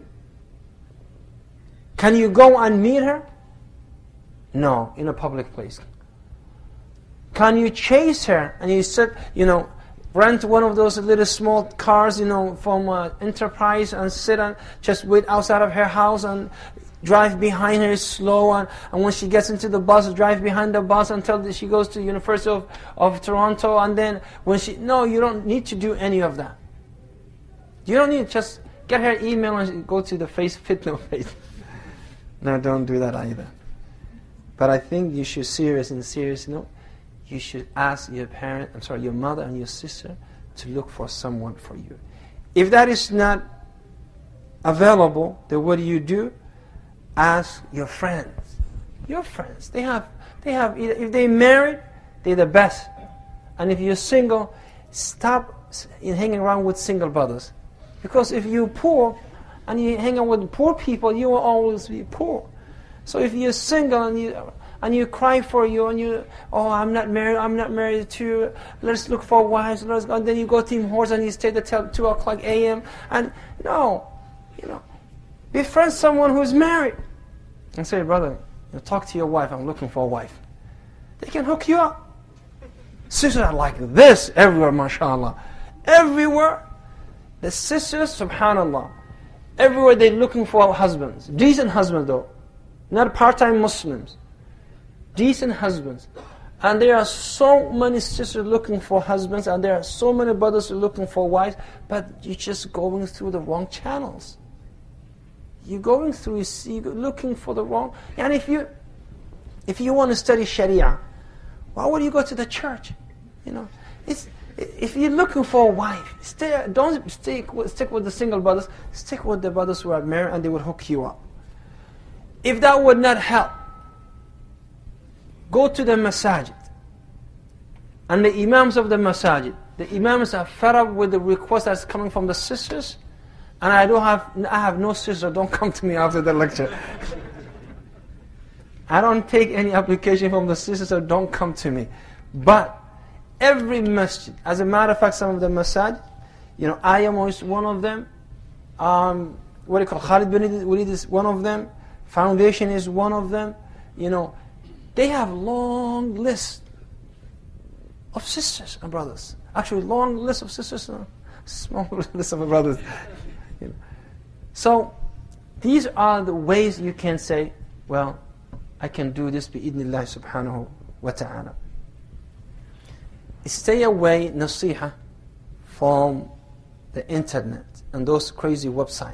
Can you go and meet her? No, in a public place. Can you chase her and you sit, rent one of those little small cars, from Enterprise, and sit and just wait outside of her house and drive behind her slow, and when she gets into the bus, drive behind the bus until she goes to University of Toronto, and then no, you don't need to do any of that. You don't need to just get her email and go to the fitna page. No, don't do that either. But I think you should you should ask your mother and your sister to look for someone for you. If that is not available, then what do? Ask your friends. Your friends. They have if they married, they're the best. And if you're single, stop hanging around with single brothers. Because if you're poor and you hang out with poor people, you will always be poor. So if you're single and you cry for you, I'm not married to, let's look for wives, and then you go to Tim Hortons and you stay till 2 o'clock a.m. And no, befriend someone who's married. And say, brother, talk to your wife, I'm looking for a wife. They can hook you up. Sisters are like this everywhere, mashallah. Everywhere. The sisters, subhanallah, everywhere they're looking for husbands. Decent husbands though. Not part-time Muslims. Decent husbands. And there are so many sisters looking for husbands, and there are so many brothers looking for wives, but you're just going through the wrong channels. You're going through, you're looking for the wrong. And if you want to study Sharia, why would you go to the church? If you're looking for a wife, don't stick with the single brothers. Stick with the brothers who are married, and they will hook you up. If that would not help, go to the masajid. And the imams of the masajid, the imams are fed up with the request that's coming from the sisters, and I have no sister, don't come to me after the lecture. I don't take any application from the sisters, so don't come to me. But every masjid, as a matter of fact, some of the masajid, IMO is one of them, Khalid bin Walid is one of them, Foundation is one of them, they have long lists of sisters and brothers. Actually, long list of sisters and small list of brothers. So, these are the ways you can say, well, I can do this bi-idhnillah subhanahu wa ta'ala. Stay away, nasiha, from the internet and those crazy websites.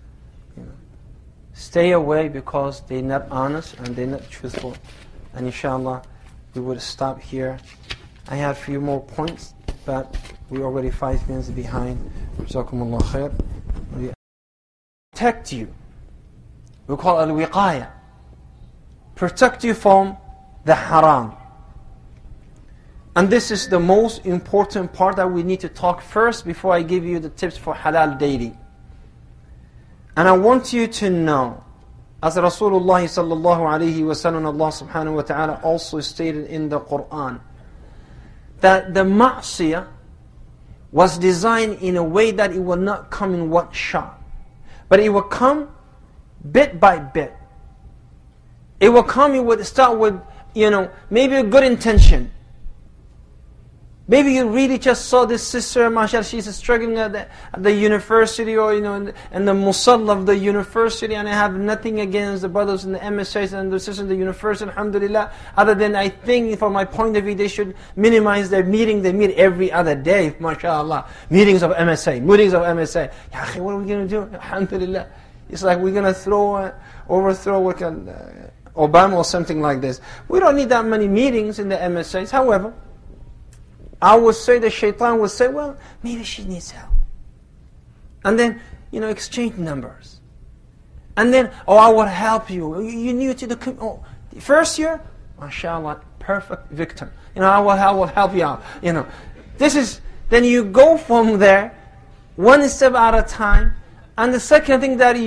Stay away because they're not honest and they're not truthful. And inshallah, we would stop here. I have a few more points, but we're already 5 minutes behind. Jazakumullah khair. Protect you. We call it al-wiqaya. Protect you from the haram. And this is the most important part that we need to talk first before I give you the tips for halal dating. And I want you to know, as Rasulullah sallallahu alayhi wa sallam, Allah subhanahu wa ta'ala also stated in the Quran, that the ma'siyah was designed in a way that it will not come in one shot, but it will come bit by bit. It will start with maybe a good intention. Maybe you really just saw this sister, mashallah, she's struggling at the university or, in the musalla of the university, and I have nothing against the brothers in the MSAs and the sisters in the university, alhamdulillah, other than I think from my point of view, they should minimize their meeting. They meet every other day, mashallah. Meetings of MSA. Ya akhi, what are we going to do? Alhamdulillah. It's like we're going to overthrow Obama or something like this. We don't need that many meetings in the MSAs. However, I would say the shaitan would say, well, maybe she needs help. And then, exchange numbers. And then, I will help you. You new to the first year, mashallah, perfect victim. I will help you out. Then you go from there, one step at a time. And the second thing that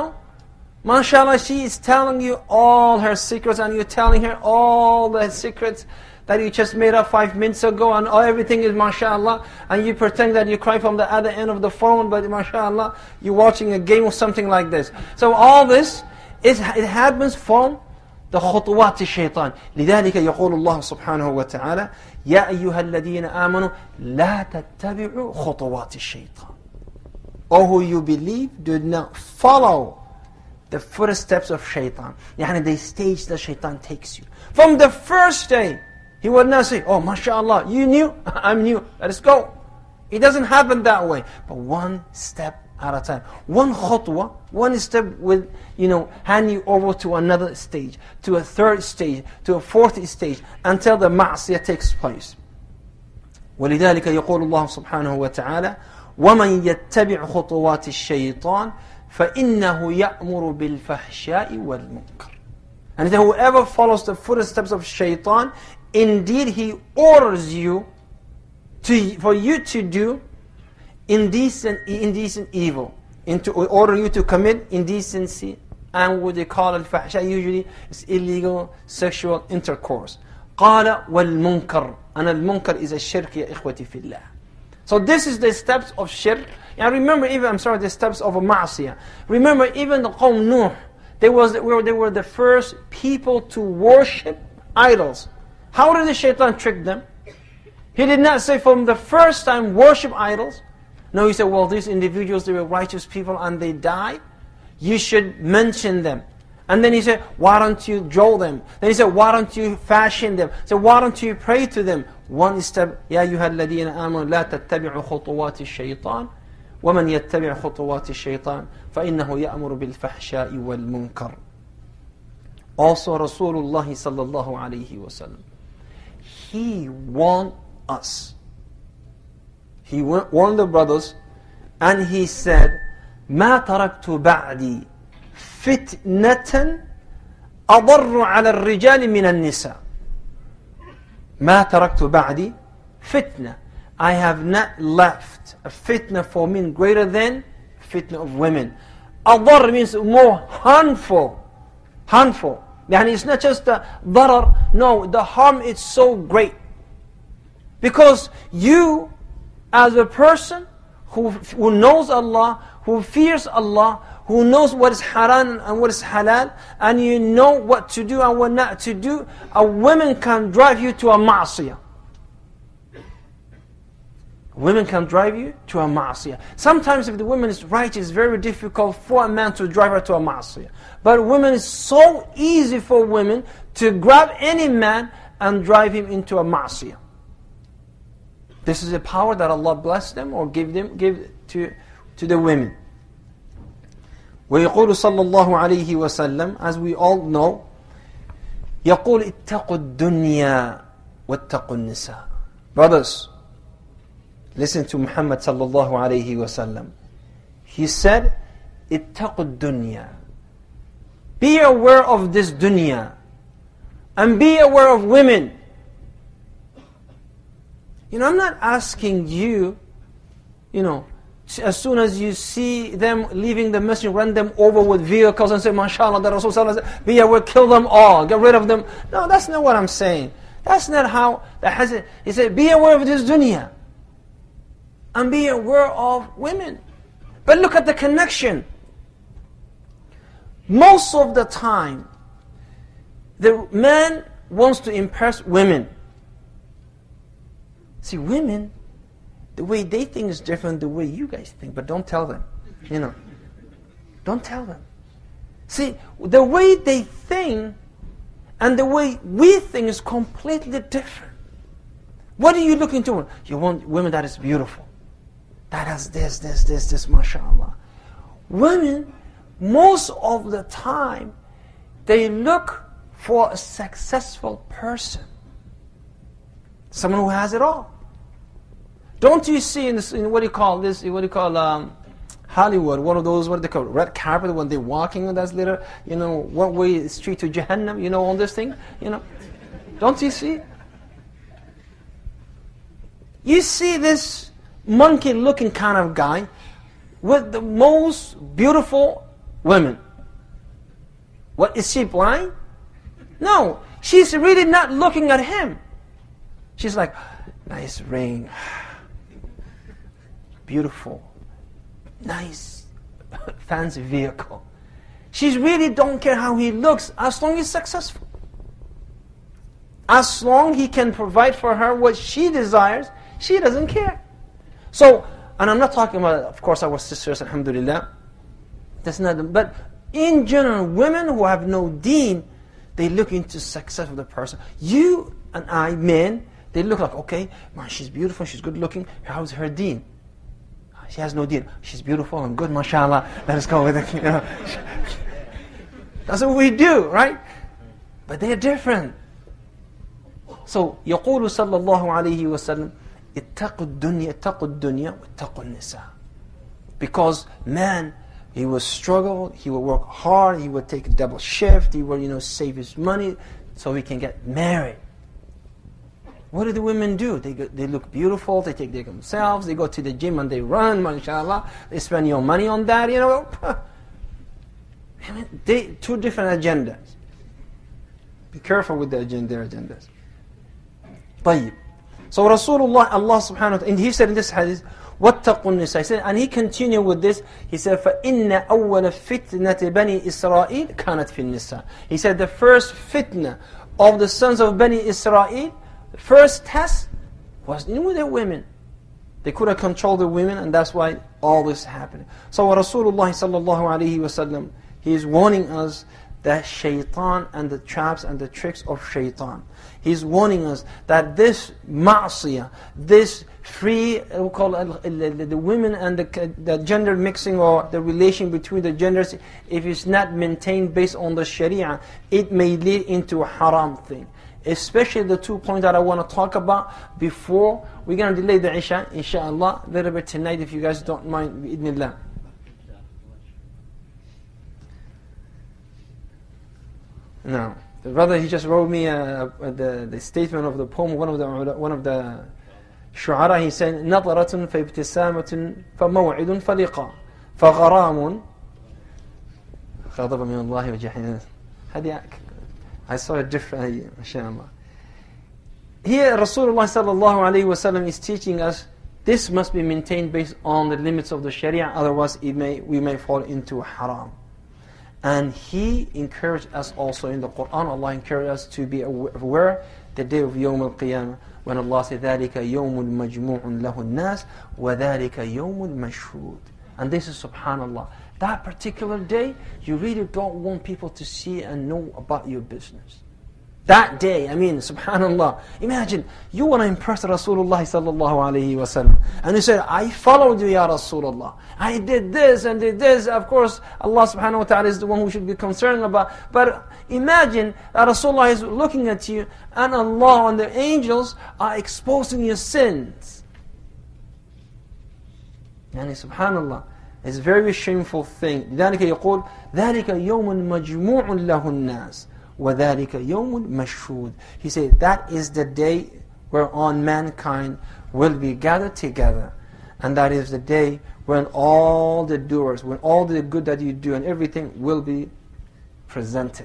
mashallah, she is telling you all her secrets, and you're telling her all the secrets that you just made up 5 minutes ago, and everything is mashallah, and you pretend that you cry from the other end of the phone, but mashallah, you're watching a game or something like this. So all this, it happens from the خطوات الشيطان. لذلك يقول الله سبحانه وتعالى يا أيها الذين آمنوا لا تتبعوا خطوات الشيطان. O who you believe, do not follow the footsteps of shaitan. يعني the stage that shaitan takes you. From the first day, he would not say, oh, mashallah, you knew, I'm new, let's go. It doesn't happen that way. But one step at a time. One khutwa, one step will, hand you over to another stage, to a third stage, to a fourth stage, until the ma'asiyah takes place. ولذلك يقول الله سبحانه وتعالى ومن يتبع خطوات الشيطان فإنه يأمر بالفحشاء والمنكر. And whoever follows the footsteps of shaitan, indeed he orders you for you to do indecent evil, to order you to commit indecency, and what they call al-fahsha, usually it's illegal sexual intercourse. قال والمنكر, and al-munkar is a shirk ya ikhwati fillah. So this is the steps of shirk. And remember the steps of a ma'asiyah. Remember even the Qawm Nuh, they were the first people to worship idols. How did the shaitan trick them? He did not say from the first time worship idols. No, he said, well, these individuals, they were righteous people and they died. You should mention them. And then he said, why don't you draw them? Then he said, why don't you fashion them? So why don't you pray to them? One step, يا أيها الذين آمنوا لا تتبعوا خطوات الشيطان ومن يتبع خطوات الشيطان فإنه يأمر بالفحشاء والمنكر. Also Rasulullah sallallahu alayhi wa sallam, he warned us. He warned the brothers, and he said, ما تركت بعدي فتنة أضر على الرجال من النساء. ما تركت بعدي فتنة. I have not left a fitna for men greater than fitna of women. أضر means more harmful. Harmful. Yani it's not just the darar. No, the harm is so great. Because you, as a person who knows Allah, who fears Allah, who knows what is haram and what is halal, and you know what to do and what not to do, a woman can drive you to a ma'asiyah. Women can drive you to a ma'asiyah. Sometimes if the woman is right, it's very difficult for a man to drive her to a ma'asiyah. But women, is so easy for women to grab any man and drive him into a ma'asiyah. This is a power that Allah bless them or give to the women. ويقول صلى الله عليه وسلم, as we all know, يقول اتقوا الدنيا واتقوا النساء. Brothers, listen to Muhammad sallallahu alayhi wa sallam. He said, اتقوا الدنيا. Be aware of this dunya. And be aware of women. I'm not asking you, as soon as you see them leaving the masjid, run them over with vehicles and say, mashallah, the Rasul sallallahu alayhi wa sallam, be aware, kill them all, get rid of them. No, that's not what I'm saying. That's not how the hadith. He said, be aware of this dunya. And be aware of women. But look at the connection. Most of the time, the man wants to impress women. See, women, the way they think is different the way you guys think, but don't tell them. Don't tell them. See, the way they think and the way we think is completely different. What are you looking to? You want women that is beautiful, that has this, mashallah. Women, most of the time, they look for a successful person. Someone who has it all. Don't you see in Hollywood, one of those, what they call red carpet, when they're walking on that little, one way street to Jahannam, all this thing, Don't you see? You see this monkey-looking kind of guy with the most beautiful women. What, is she blind? No, she's really not looking at him. She's like, nice ring, beautiful, nice, fancy vehicle. She really don't care how he looks as long as he's successful. As long he can provide for her what she desires, she doesn't care. So, and I'm not talking about, of course, our sisters, alhamdulillah. That's not, but in general, women who have no deen, they look into success of the person. You and I, men, they look like, okay, man, she's beautiful, she's good looking, how's her deen? She has no deen. She's beautiful and good, mashallah, let us go with it. That's what we do, right? But they're different. So, يقول صلى الله عليه وسلم اتقوا الدنيا واتقوا النساء. Because man, he will struggle, he will work hard, he will take a double shift, he will save his money so he can get married. What do the women do? They look beautiful, they take care of themselves, they go to the gym and they run, mashallah, they spend your money on that, two different agendas. Be careful with their agendas. طيب. So Rasulullah, Allah subhanahu wa ta'ala, and he said in this hadith, وَاتَّقُوا النِّسَاءِ. He said, and he continued with this, he said, فَإِنَّ أَوَّلَ فِتْنَةِ بَنِي إِسْرَائِيلِ كَانَتْ فِي النِّسَاءِ. He said, the first fitna of the sons of Bani Israel, the first test was with the women. They could have controlled the women, and that's why all this happened. So Rasulullah sallallahu alayhi wa sallam, he is warning us that shaitan and the traps and the tricks of shaitan. He's warning us that this ma'asiyah, this free, we call it, the women and the gender mixing or the relation between the genders, if it's not maintained based on the sharia, it may lead into a haram thing. Especially the 2 points that I want to talk about before. We're going to delay the Isha, inshallah, a little bit tonight if you guys don't mind, bi'idhnillah. Now, the brother, he just wrote me the statement of the poem, one of the shu'ara. He said, نَظَرَةٌ فَابْتِسَامَةٌ فَمَوْعِدٌ فَلِقَى فَغَرَامٌ غَضَبَ مِنَ اللَّهِ وَجَحِيمٌ. I saw it differently, mashallah. Here, Rasulullah sallallahu alayhi wa sallam is teaching us this must be maintained based on the limits of the sharia, otherwise we may fall into haram. And he encouraged us also in the Quran, Allah encouraged us to be aware the day of Yawm al-Qiyamah, when Allah said, ذَلِكَ يَوْمٌ مَجْمُوعٌ لَهُ النَّاسِ وَذَلِكَ يَوْمٌ مَشْهُودٌ. And this is subhanallah. That particular day, you really don't want people to see and know about your business. That day, subhanallah. Imagine, you want to impress Rasulullah sallallahu alayhi wa sallam. And you said, I followed you, ya Rasulullah. I did this and did this. Of course, Allah subhanahu wa ta'ala is the one who should be concerned about. But imagine that Rasulullah is looking at you and Allah and the angels are exposing your sins. Subhanallah. It's a very shameful thing. ذَلِكَ يَقول ذَلِكَ يَوْمٌ مَجْمُوعٌ لَهُ النَّاسِ وَذَلِكَ يَوْمٌ مَشْهُودٌ. He said that is the day whereon mankind will be gathered together. And that is the day when all the doers, when all the good that you do and everything will be presented.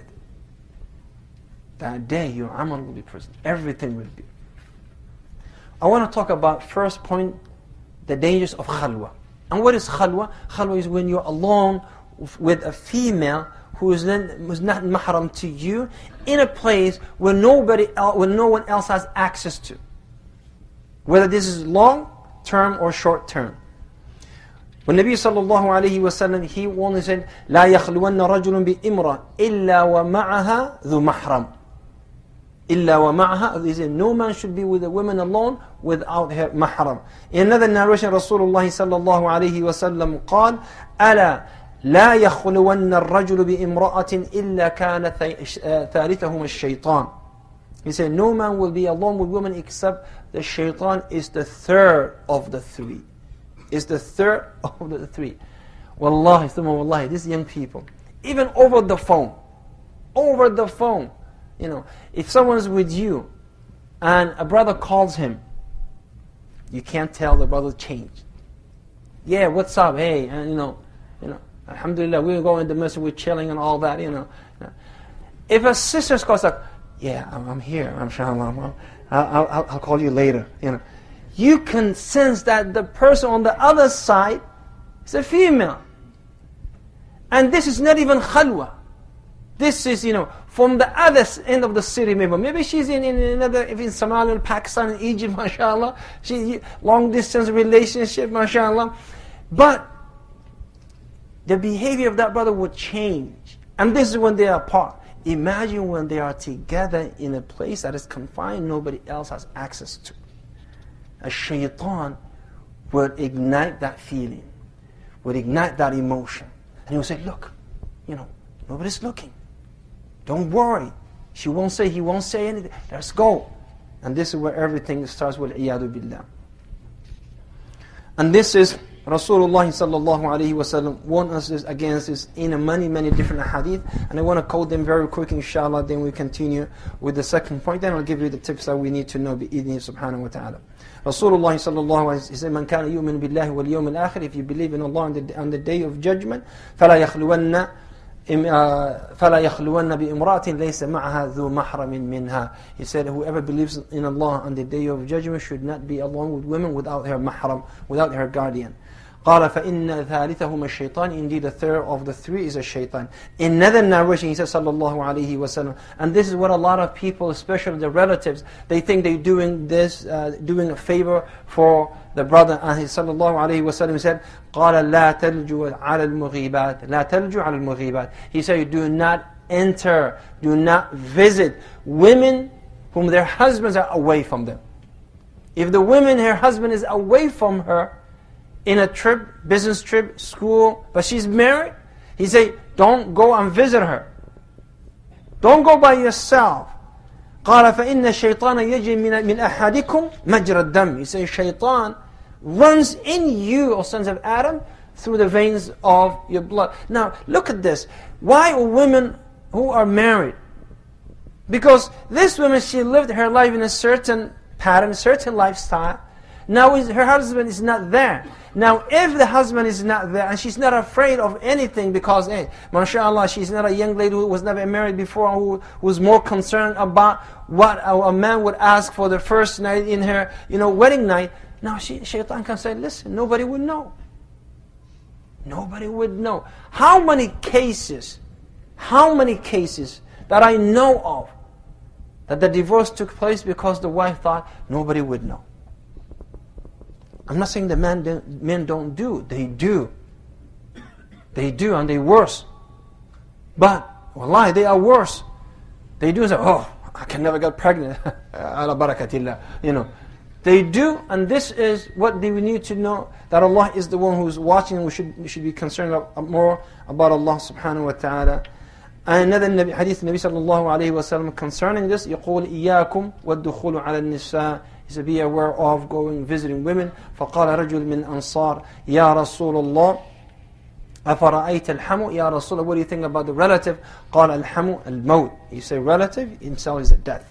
That day your amal will be present. Everything will be. I want to talk about first point, the dangers of khalwa. And what is khalwa? Khalwa is when you're alone with a female who is not mahram to you in a place where no one else has access to. Whether this is long term or short term. When Nabi sallallahu alayhi wa sallam, he only said, لا يخلون رجل بإمرأة إلا ومعها ذو محرم. إلا ومعها, he said, no man should be with a woman alone without her mahram. In another narration, Rasulullah sallallahu alayhi wa sallam قال, ألا لا يخلون الرجل بإمرأة إلا كان ثالثهما الشيطان. He said, no man will be alone with women except the shaitan is the third of the three. Is the third of the three. Wallahi, thumma wallahi, these young people, even over the phone, you know, if someone's with you and a brother calls him, you can't tell the brother changed. Yeah, what's up? Hey, and you know, alhamdulillah, we're going to the masjid, we're chilling and all that, you know. If a sister calls up, yeah, I'm here, inshallah, I'll call you later, you know. You can sense that the person on the other side is a female. And this is not even khalwa. This is, you know, from the other end of the city, maybe she's in Somalia, Pakistan, and Egypt, mashallah. She long distance relationship, mashallah. But the behavior of that brother would change. And this is when they are apart. Imagine when they are together in a place that is confined, nobody else has access to. A shaitan would ignite that feeling, would ignite that emotion. And he would say, look, you know, nobody's looking. Don't worry. He won't say anything. Let's go. And this is where everything starts with iyadu billah. And this is Rasulullah sallallahu alayhi wa sallam warned us against this in many different hadith. And I want to quote them very quick, inshallah. Then we continue with the second point. Then I'll give you the tips that we need to know bi'idhni subhanahu wa ta'ala. Rasulullah sallallahu alayhi wa sallam, he said, Man kana yu'min billahi wal yawm al-akhir, if you believe in Allah on the day of judgment, فَلَا يَخْلُوَنَّ بِإِمْرَأَةٍ لَيْسَ مَعَهَا ذُو مَحْرَمٍ مِنْهَا. He said, whoever believes in Allah on the day of judgment should not be alone with women without her mahram, without her guardian. قال فإن ثالثهما الشيطان. Indeed, the third of the three is a shaitan. In another narration, he says, sallallahu alayhi wa sallam, and this is what a lot of people, especially the relatives, they think they're doing this, doing a favor for the brother. And he sallallahu alayhi wa sallam said, قال لا تلجوا على المغيبات. لا تلجوا على المغيبات. He said, do not enter, do not visit women whom their husbands are away from them. If the woman, her husband is away from her, in a trip, business trip, school, but she's married, he said, don't go and visit her. Don't go by yourself. قال فإن الشيطان يجري من أحدكم مجرى الدم. He said, shaitan runs in you, O sons of Adam, through the veins of your blood. Now, look at this. Why women who are married? Because this woman, she lived her life in a certain pattern, a certain lifestyle. Now her husband is not there. Now if the husband is not there and she's not afraid of anything because, hey, mashallah, she's not a young lady who was never married before, who was more concerned about what a man would ask for the first night in her, wedding night. Now shaitan can say, listen, nobody would know. Nobody would know. How many cases that I know of that the divorce took place because the wife thought nobody would know. I'm not saying that men don't do. They do. They do, and they're worse. But, wallahi, they are worse. They do say, oh, I can never get pregnant. Ala barakatillah. They do, and this is what we need to know, that Allah is the one who's watching. We should be concerned more about Allah subhanahu wa ta'ala. And another hadith, Nabi sallallahu alayhi wa sallam, concerning this, يقول إياكم والدخول على النساء. He said, be aware of visiting women. فقال رجل من أنصار يا رسول الله أفرأيت الحمو. يا رسول الله, what do you think about the relative? قال الحمو الموت. He said relative himself is a death.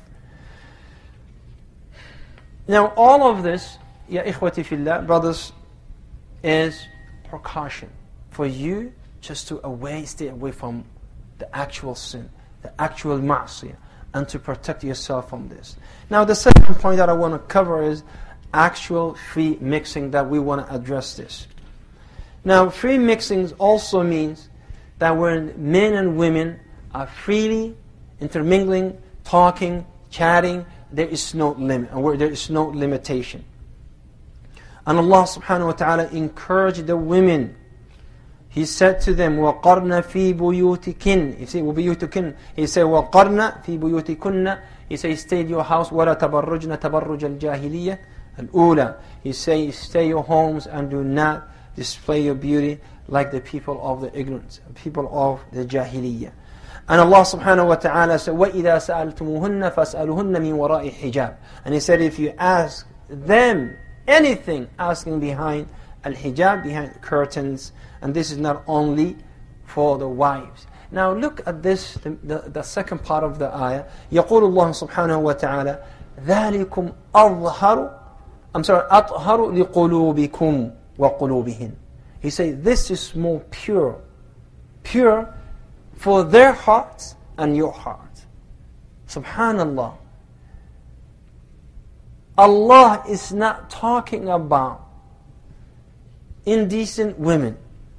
Now all of this, ya ikhwati fillah, brothers, is precaution for you just to stay away from the actual sin, the actual ma'asiyah, and to protect yourself from this. Now the second point that I want to cover is actual free mixing, that we want to address this. Now free mixing also means that when men and women are freely intermingling, talking, chatting, there is no limit, and where there is no limitation. And Allah subhanahu wa ta'ala encouraged the women. He said to them, وَقَرْنَ فِي بُيُوتِكِنْ. He said, وَبُيُوتِكِنْ. He said, وَقَرْنَ فِي بُيُوتِكُنَّ. He said, stay in your house, وَلَا تَبَرُّجْنَ تَبَرُّجَ الْجَاهِلِيَّةِ الْأُولَى. He said, stay your homes and do not display your beauty like the people of the ignorance, people of the Jahiliyyah. And Allah subhanahu wa ta'ala said, وَإِذَا سَأَلْتُمُهُنَّ فَاسْأَلُهُنَّ مِنْ وَرَاءِ حِجَابٍ. And He said, if you ask them anything, asking behind al-hijab, behind curtains. And this is not only for the wives. Now look at this, the second part of the ayah. يقول الله سبحانه وتعالى ذَلِكُمْ أَطْهَرُ لِقُلُوبِكُمْ وَقُلُوبِهِنْ. He says, this is more pure for their hearts and your heart. Subhanallah. Allah is not talking about indecent women.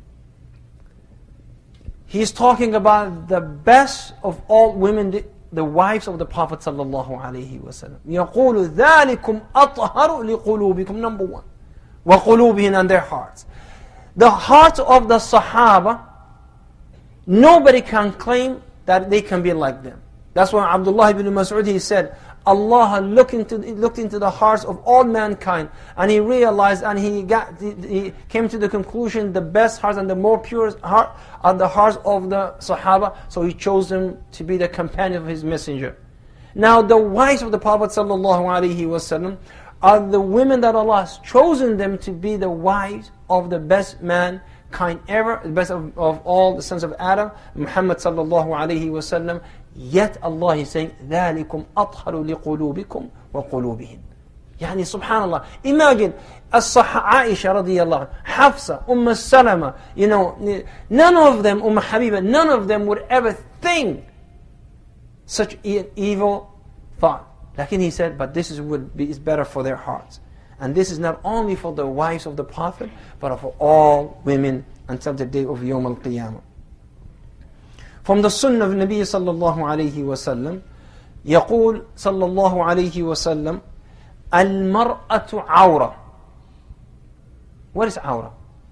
He's talking about the best of all women, the wives of the Prophet sallallahu alaihi wasallam. يقول ذلكم أطهر لقلوبكم. Number one, وقلوبهن, and their hearts. The hearts of the Sahaba, nobody can claim that they can be like them. That's why Abdullah ibn Mas'ud, he said, Allah looked into the hearts of all mankind, and He realized, and He came to the conclusion, the best hearts and the more pure heart are the hearts of the Sahaba. So He chose them to be the companion of His messenger. Now the wives of the Prophet ﷺ are the women that Allah has chosen them to be the wives of the best mankind ever, the best of all the sons of Adam, Muhammad ﷺ. Yet Allah is saying, ذَلِكُمْ أَطْهَرُ لِقُلُوبِكُمْ وَقُلُوبِهِنْ. Yani subhanallah. Imagine, Aisha radiyallahu, Hafsa, Salama, none of them, Habiba, none of them would ever think such evil thought. Lakin He said, but this is better for their hearts. And this is not only for the wives of the Prophet, but for all women until the day of Yawm al-Qiyamah. From the Sunnah of Nabi sallallahu alayhi wa sallam, يقول صلى الله عليه وسلم المرأة عورة. What is awra?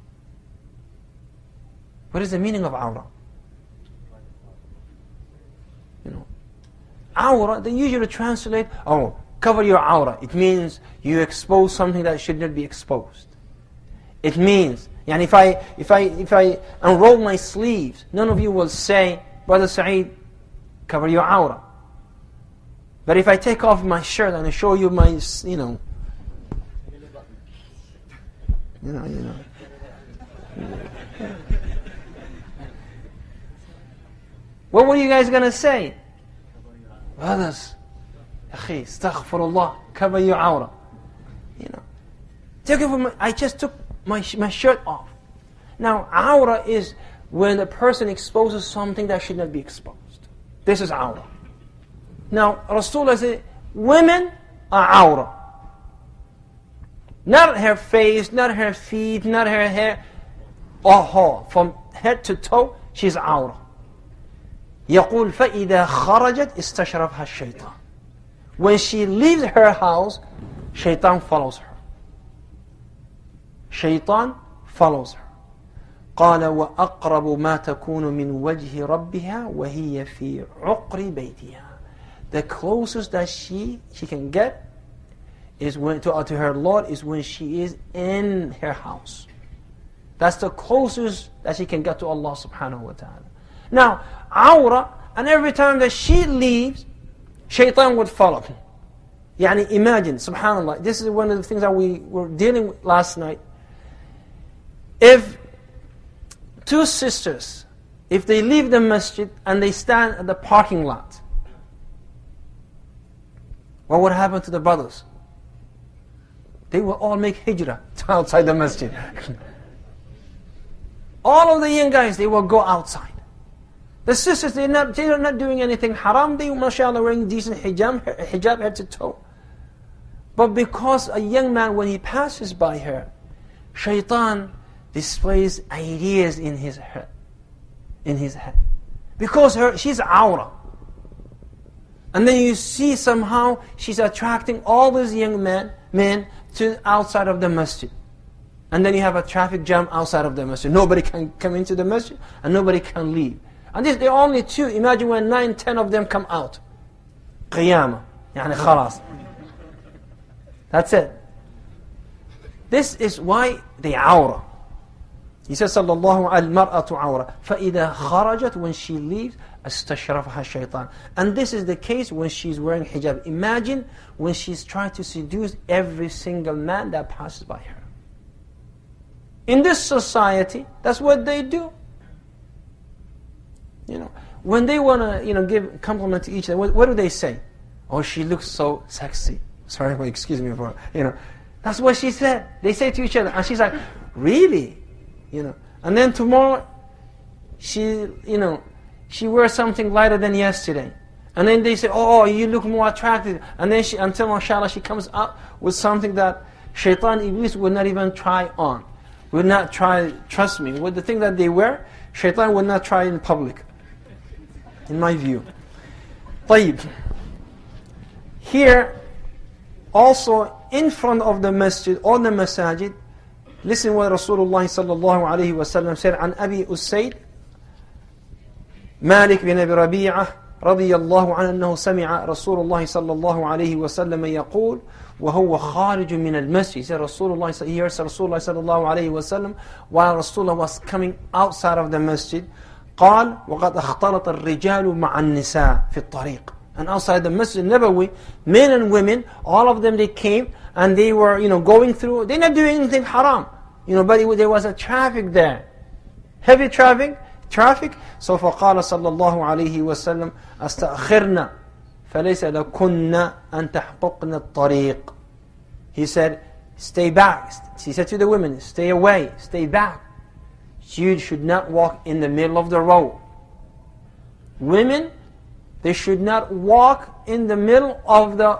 What is the meaning of awra? Awra, they usually translate, cover your awra. It means you expose something that should not be exposed. It means, if I unroll my sleeves, none of you will say, Brother Saeed, cover your awra. But if I take off my shirt and I show you my, what were you guys going to say? Brothers, akhi, astaghfirullah, cover your awra. I just took my shirt off. Now, awra is when a person exposes something that should not be exposed. This is awra. Now, Rasulullah said, women are awra. Not her face, not her feet, not her hair. From head to toe, she's awra. يقول فإذا خرجت استشرفها الشيطان. When she leaves her house, shaitan follows her. Shaitan follows her. قال وأقرب ما تكون من وجه ربها وهي في عقر بيتها. The closest that she can get is to her Lord is when she is in her house. That's the closest that she can get to Allah subhanahu wa ta'ala. Now, awra, and every time that she leaves, shaitan would follow her. Imagine, subhanallah, this is one of the things that we were dealing with last night. If two sisters, if they leave the masjid and they stand at the parking lot, what would happen to the brothers? They will all make hijrah outside the masjid. All of the young guys, they will go outside. The sisters, they're not doing anything haram. They, mashallah, wearing decent hijab head to toe. But because a young man, when he passes by her, shaitan displays ideas in his head. in his head. Because she's awra. And then you see somehow she's attracting all these young men to outside of the masjid. And then you have a traffic jam outside of the masjid. Nobody can come into the masjid and nobody can leave. And they're only two. Imagine when 9, 10 of them come out. Qiyamah. Yani khalas. That's it. This is why they awra. He says, sallallahu al-mar'atu awra. فَإِذَا خَرَجَتْ When she leaves, استشرفها الشيطان. And this is the case when she's wearing hijab. Imagine when she's trying to seduce every single man that passes by her. In this society, that's what they do. When they want to, give compliment to each other, what do they say? Oh, she looks so sexy. Sorry, excuse me for, That's what she said. They say to each other, and she's like, really? And then tomorrow, she wears something lighter than yesterday. And then they say, oh, you look more attractive. And then until mashallah, she comes up with something that shaitan, iblis would not even try on. Would not try, trust me, with the thing that they wear, shaitan would not try in public. In my view. طيب. Here, also in front of the masjid, or the masajid, listen what Rasulullah sallallahu alayhi wa sallam said, عن أبي أسيد مالك بن أبي ربيعة رضي الله عنه أنه سمع رسول الله صلى الله عليه وسلم يقول وهو خارج من المسجد. He said Rasulullah, he heard Rasulullah صلى الله عليه وسلم while Rasulullah was coming outside of the masjid, قال وقد اختلط الرجال مع النساء في الطريق. And outside the Masjid Nabawi, men and women, all of them, they came and they were, going through. They're not doing anything haram, but there was a traffic there, heavy traffic. So فقال صلى الله عليه وسلم استأخرنا فليس لكن أن تحققن الطريق. He said, stay back. He said to the women, stay away, stay back. You should not walk in the middle of the road. Women, they should not walk in the middle of the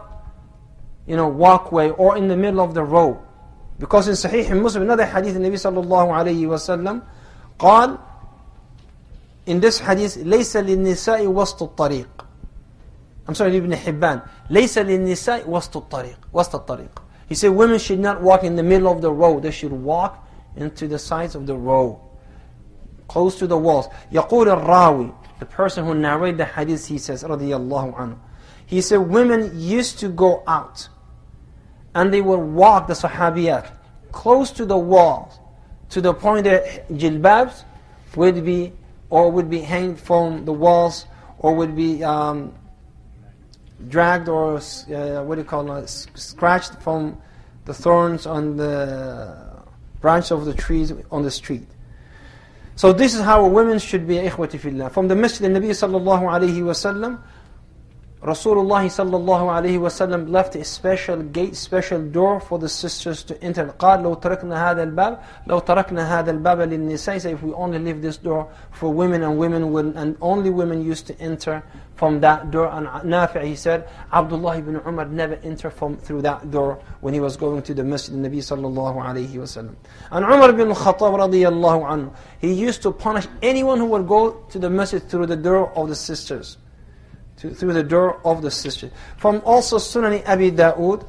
walkway or in the middle of the road. Because in Sahih Muslim, another hadith, Nabi sallallahu alayhi wa sallam, قال, in this hadith, ليس للنساء وسط الطريق. I'm sorry, Ibn Hibban. ليس للنساء وسط الطريق. He said women should not walk in the middle of the road. They should walk into the sides of the road, close to the walls. يقول الراوي, the person who narrated the hadith, he says, رضي الله عنه. He said women used to go out and they would walk, the sahabiyat, close to the walls, to the point that jilbabs would be hanged from the walls, or would be dragged or scratched from the thorns on the branch of the trees on the street. So this is how women should be, ikhwati fillah. From the Masjid al-Nabi sallallahu alayhi wa sallam, Rasulullah sallallahu alayhi wa sallam left a special gate, special door for the sisters to enter. قال لو تركنا هذا الباب للنساء. So if we only leave this door for women, and only women used to enter from that door. And Nafi', he said, Abdullah ibn Umar never entered through that door when he was going to the Masjid Nabi sallallahu alayhi wa sallam. And Umar ibn Khattab radiyallahu anhu, he used to punish anyone who would go to the Masjid through the door of the sisters. Through the door of the sister. From also Sunan Abi Dawood,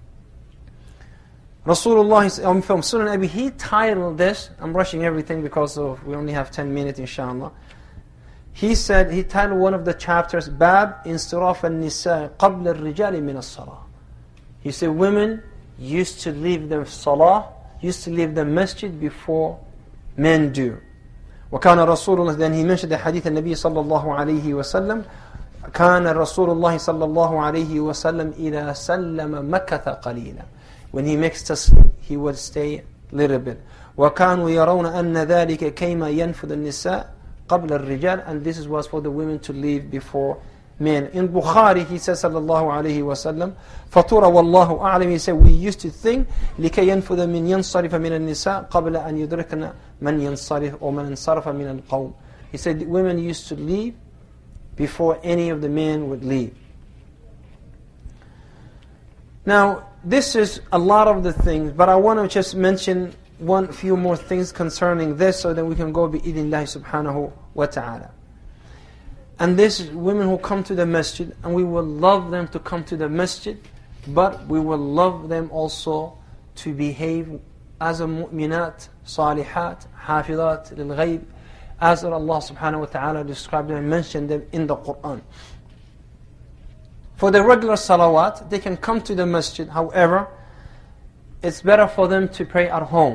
Rasulullah, from Sunan Abi, he titled this, I'm rushing everything because we only have 10 minutes inshallah. He said, he titled one of the chapters, Bab Insiraf al-Nisa qabla al-Rijali min al-Salah. He said women used to leave the Salah, used to leave the Masjid before men do. وكان رسول الله, then he mentioned the hadith of Nabi sallallahu alayhi wa sallam, كان رسول الله صلى الله عليه وسلم إذا سلم مكث قليلا. When he makes taslim, he would stay a little bit. وكانوا يرون أن ذلك كيما ينفذ النساء قبل الرجال. And this was for the women to leave before men. In Bukhari, he says صلى الله عليه وسلم فطور والله أعلم. He said, we used to think لكي ينفذ من ينصرف من النساء قبل أن يدركنا من ينصرف أو من انصرف من القوم. He said women used to leave before any of the men would leave. Now, this is a lot of the things, but I want to just mention, one few more things concerning this, so that we can go bi-idhnillahi subhanahu wa ta'ala. And this is women who come to the masjid, and we will love them to come to the masjid, but we will love them also to behave as a mu'minat, salihat, hafizat lil-ghayb, as Allah subhanahu wa ta'ala described them and mentioned them in the Qur'an. For the regular salawat, they can come to the masjid. However, it's better for them to pray at home.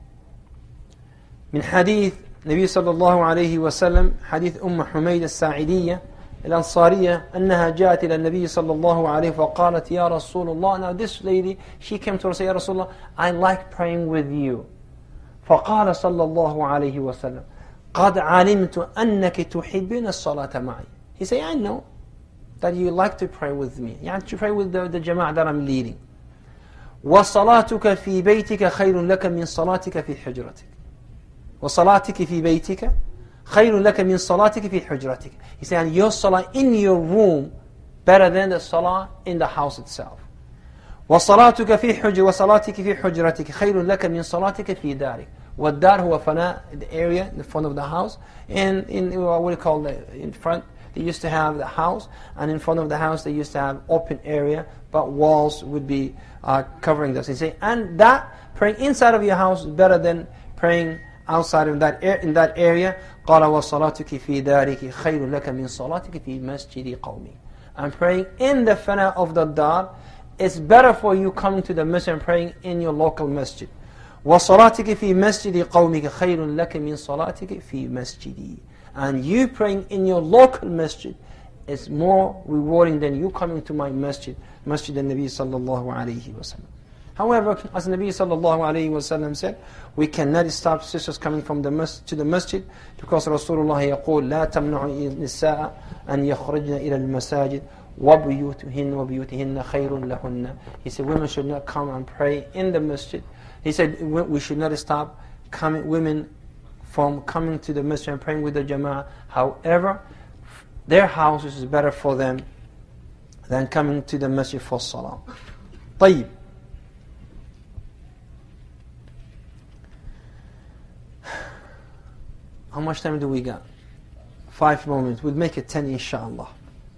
من حديث النبي صلى الله عليه وسلم حديث حميد الساعدية الأنصارية أنها جاءت إلى النبي صلى الله عليه وقالت يا رسول الله. Now this lady, she came to us and said, يا رسول الله, I like praying with you. فقال صلى الله عليه وسلم قد علمت أنك تحبين الصلاة معي. He said, I know that you like to pray with me. You like to pray with the jama'ah that I'm leading. وصلاتك في بيتك خير لك من صلاتك في حجرتك. وصلاتك في بيتك خير لك من صلاتك في حجرتك. He said, and your salah in your room better than the salah in the house itself. وصلاتك في حجرتك خير لك من صلاتك في دارك. والدار هو فناء, the area in the front of the house, and in what we call in front, they used to have the house, and in front of the house they used to have open area, but walls would be covering this. He say, and that praying inside of your house is better than praying outside of that in that area. قال وصلاتك في دارك خير لك من صلاتك في مسجد قومي. And praying in the fana of the dar, it's better for you coming to the masjid and praying in your local masjid. وصلاتك في مسجد قومك خير لك من صلاتك في مسجدي. And you praying in your local masjid is more rewarding than you coming to my masjid, Masjid al-Nabi sallallahu alayhi wa sallam. However, as Nabi sallallahu alayhi wa sallam said, we cannot stop sisters coming from to the masjid, because Rasulullah يقول لا تمنعوا النساء أن يخرجن إلى المساجد وبيوتهن خير لهن. He said women should not come and pray in the masjid. He said we should not stop women from coming to the masjid and praying with the jama'ah. However, their houses is better for them than coming to the masjid for salah. طيب. How much time do we got? 5 more minutes. We'll make it 10 inshallah.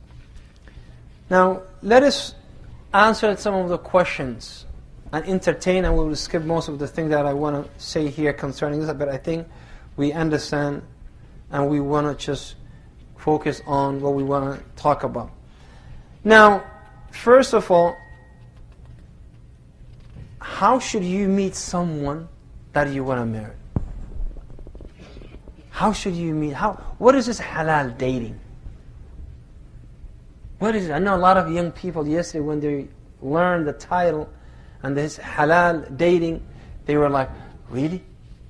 Now, let us answer some of the questions and entertain, and we will skip most of the things that I want to say here concerning this, but I think we understand and we want to just focus on what we want to talk about. Now, first of all, how should you meet someone that you want to marry? How should you meet? What is this halal dating? What is it? I know a lot of young people yesterday when they learned the title and this halal dating, they were like, really?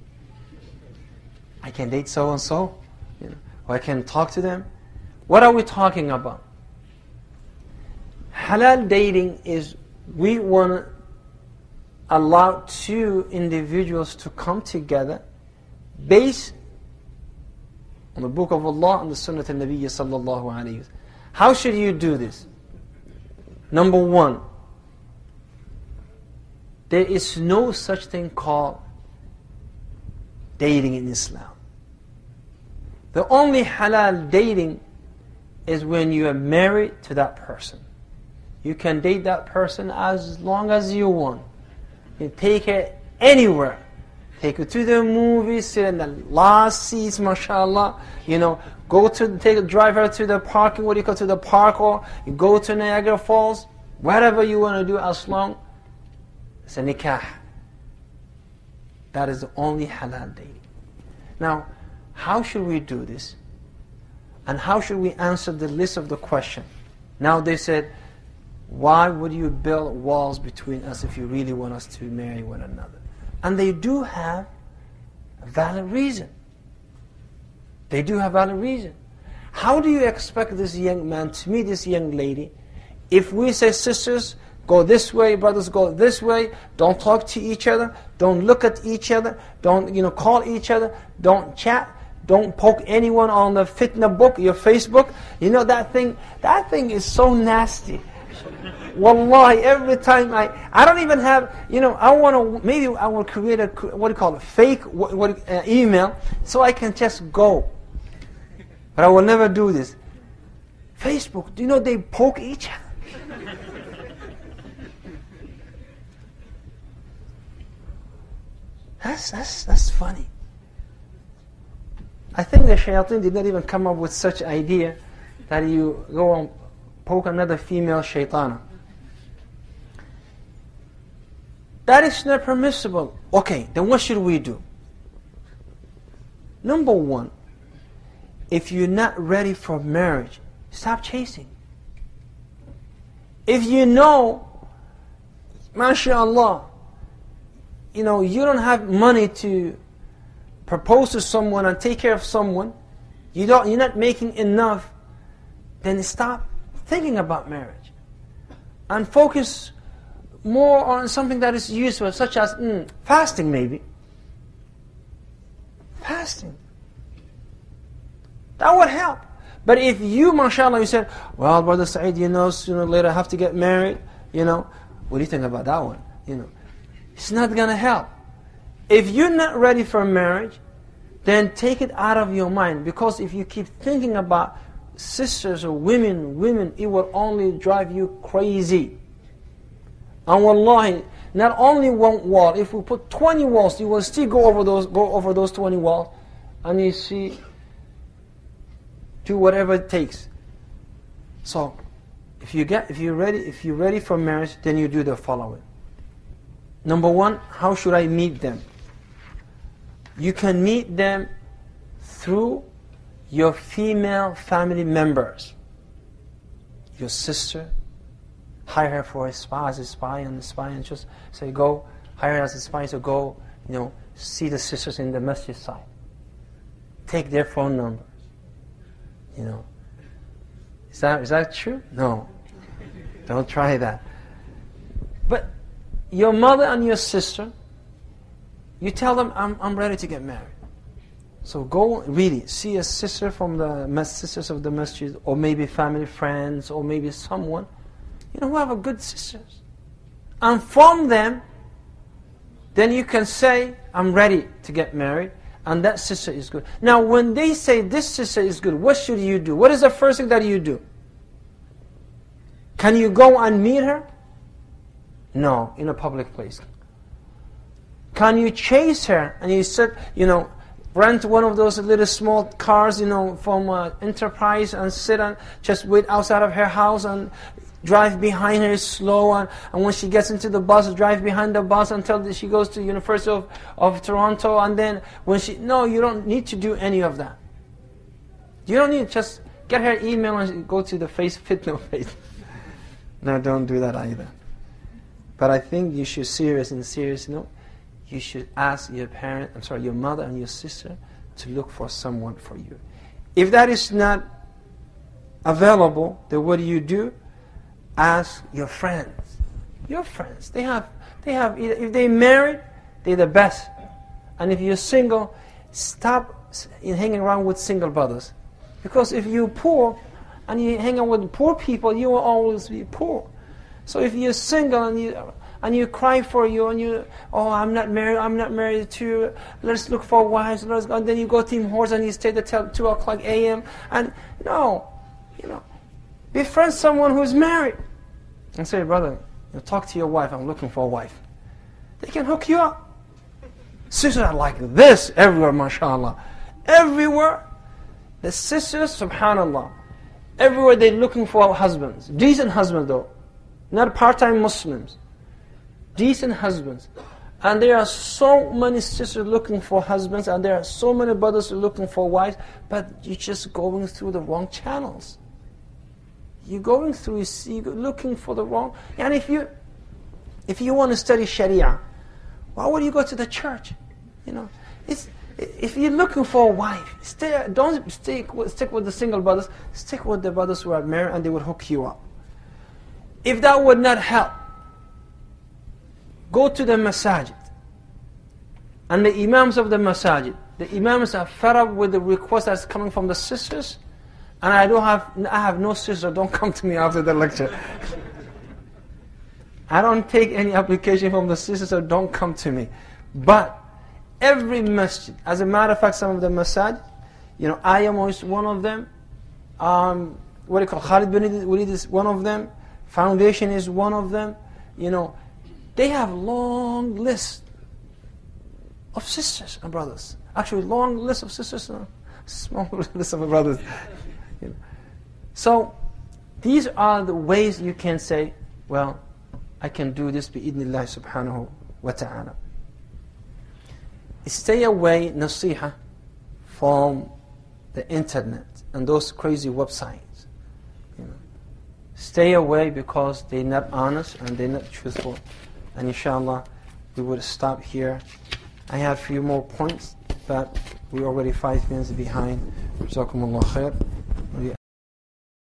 I can date so and so? Or I can talk to them? What are we talking about? Halal dating is we want to allow two individuals to come together based on the book of Allah and the sunnah of Nabi sallallahu alayhi wa sallam. How should you do this? Number one, there is no such thing called dating in Islam. The only halal dating is when you are married to that person. You can date that person as long as you want. You take her anywhere. Take her to the movies, sit in the last seats, mashallah. Drive her to the parking, to the park, or you go to Niagara Falls. Whatever you want to do, as long it's a nikah. That is the only halal dating. Now, how should we do this? And how should we answer the list of the question? Now they said, why would you build walls between us if you really want us to marry one another? And they do have a valid reason. They do have valid reason. How do you expect this young man to meet this young lady if we say, sisters, go this way, brothers, go this way, don't talk to each other, don't look at each other, don't call each other, don't chat, don't poke anyone on the fitna book, your Facebook. That thing is so nasty. Wallahi, every time I don't even have, maybe I will create a fake email so I can just go. But I will never do this. Facebook, do you know they poke each other? That's funny. I think the shayateen did not even come up with such idea that you go and poke another female shaitana. That is not permissible. Okay, then what should we do? Number one, if you're not ready for marriage, stop chasing. If you know, mashallah, you don't have money to propose to someone and take care of someone, you're not making enough, then stop thinking about marriage. And focus more on something that is useful, such as fasting maybe. Fasting. That would help. But if you, mashallah, you said, well, Brother Saeed, sooner or later I have to get married, what do you think about that one? It's not going to help. If you're not ready for marriage, then take it out of your mind. Because if you keep thinking about sisters or women, it will only drive you crazy. And wallahi, not only one wall, if we put 20 walls, you will still go over those 20 walls, and you see, do whatever it takes. So, if you're ready for marriage, then you do the following. Number one, how should I meet them? You can meet them through your female family members. Your sister, hire her for a spy, and just say, go, hire her as a spy, so go, see the sisters in the masjid side. Take their phone numbers. Is that true? No. Don't try that. But your mother and your sister, you tell them, I'm ready to get married. So go really see a sister from the sisters of the masjid, or maybe family friends, or maybe someone, who have a good sisters. And from them, then you can say, I'm ready to get married, and that sister is good. Now, when they say this sister is good, what should you do? What is the first thing that you do? Can you go and meet her? No, in a public place. Can you chase her and you sit, rent one of those little small cars, from Enterprise, and sit and just wait outside of her house and drive behind her slow, and when she gets into the bus, drive behind the bus until she goes to University of Toronto, and then no, you don't need to do any of that. You don't need, just get her email and go to the fitna page. No, don't do that either. But I think you should you should ask your mother and your sister to look for someone for you. If that is not available, then what do? Ask your friends. Your friends. They have if they married, they're the best. And if you're single, stop hanging around with single brothers. Because if you're poor and you hang out with poor people, you will always be poor. So if you're single and you cry for I'm not married to, let's look for wives, and then you go to Tim Hortons and you stay till 2 o'clock a.m. And no, befriend someone who's married. And say, brother, talk to your wife, I'm looking for a wife. They can hook you up. Sisters are like this everywhere, mashallah. Everywhere. The sisters, subhanallah, everywhere they're looking for husbands. Decent husbands though. Not part-time Muslims. Decent husbands. And there are so many sisters looking for husbands, and there are so many brothers looking for wives, but you're just going through the wrong channels. You're going through, you're looking for the wrong. And if you want to study Sharia, why would you go to the church? If you're looking for a wife, don't stick with the single brothers. Stick with the brothers who are married, and they will hook you up. If that would not help, go to the masajid. And the imams of the masajid, the imams are fed up with the request that's coming from the sisters. And I have no sister, don't come to me after the lecture. I don't take any application from the sisters, so don't come to me. But every masjid, as a matter of fact, some of the masajid, IMO is one of them. What do you call Khalid bin Walid is one of them. Foundation is one of them. They have long list of sisters and brothers. Actually, long list of sisters and small list of brothers. So, these are the ways you can say, well, I can do this bi-idhnillah subhanahu wa ta'ala. Stay away, nasiha, from the internet and those crazy websites. Stay away because they're not honest and they're not truthful. And inshallah, we would stop here. I have a few more points, but we're already 5 minutes behind. Jazakumullah khair.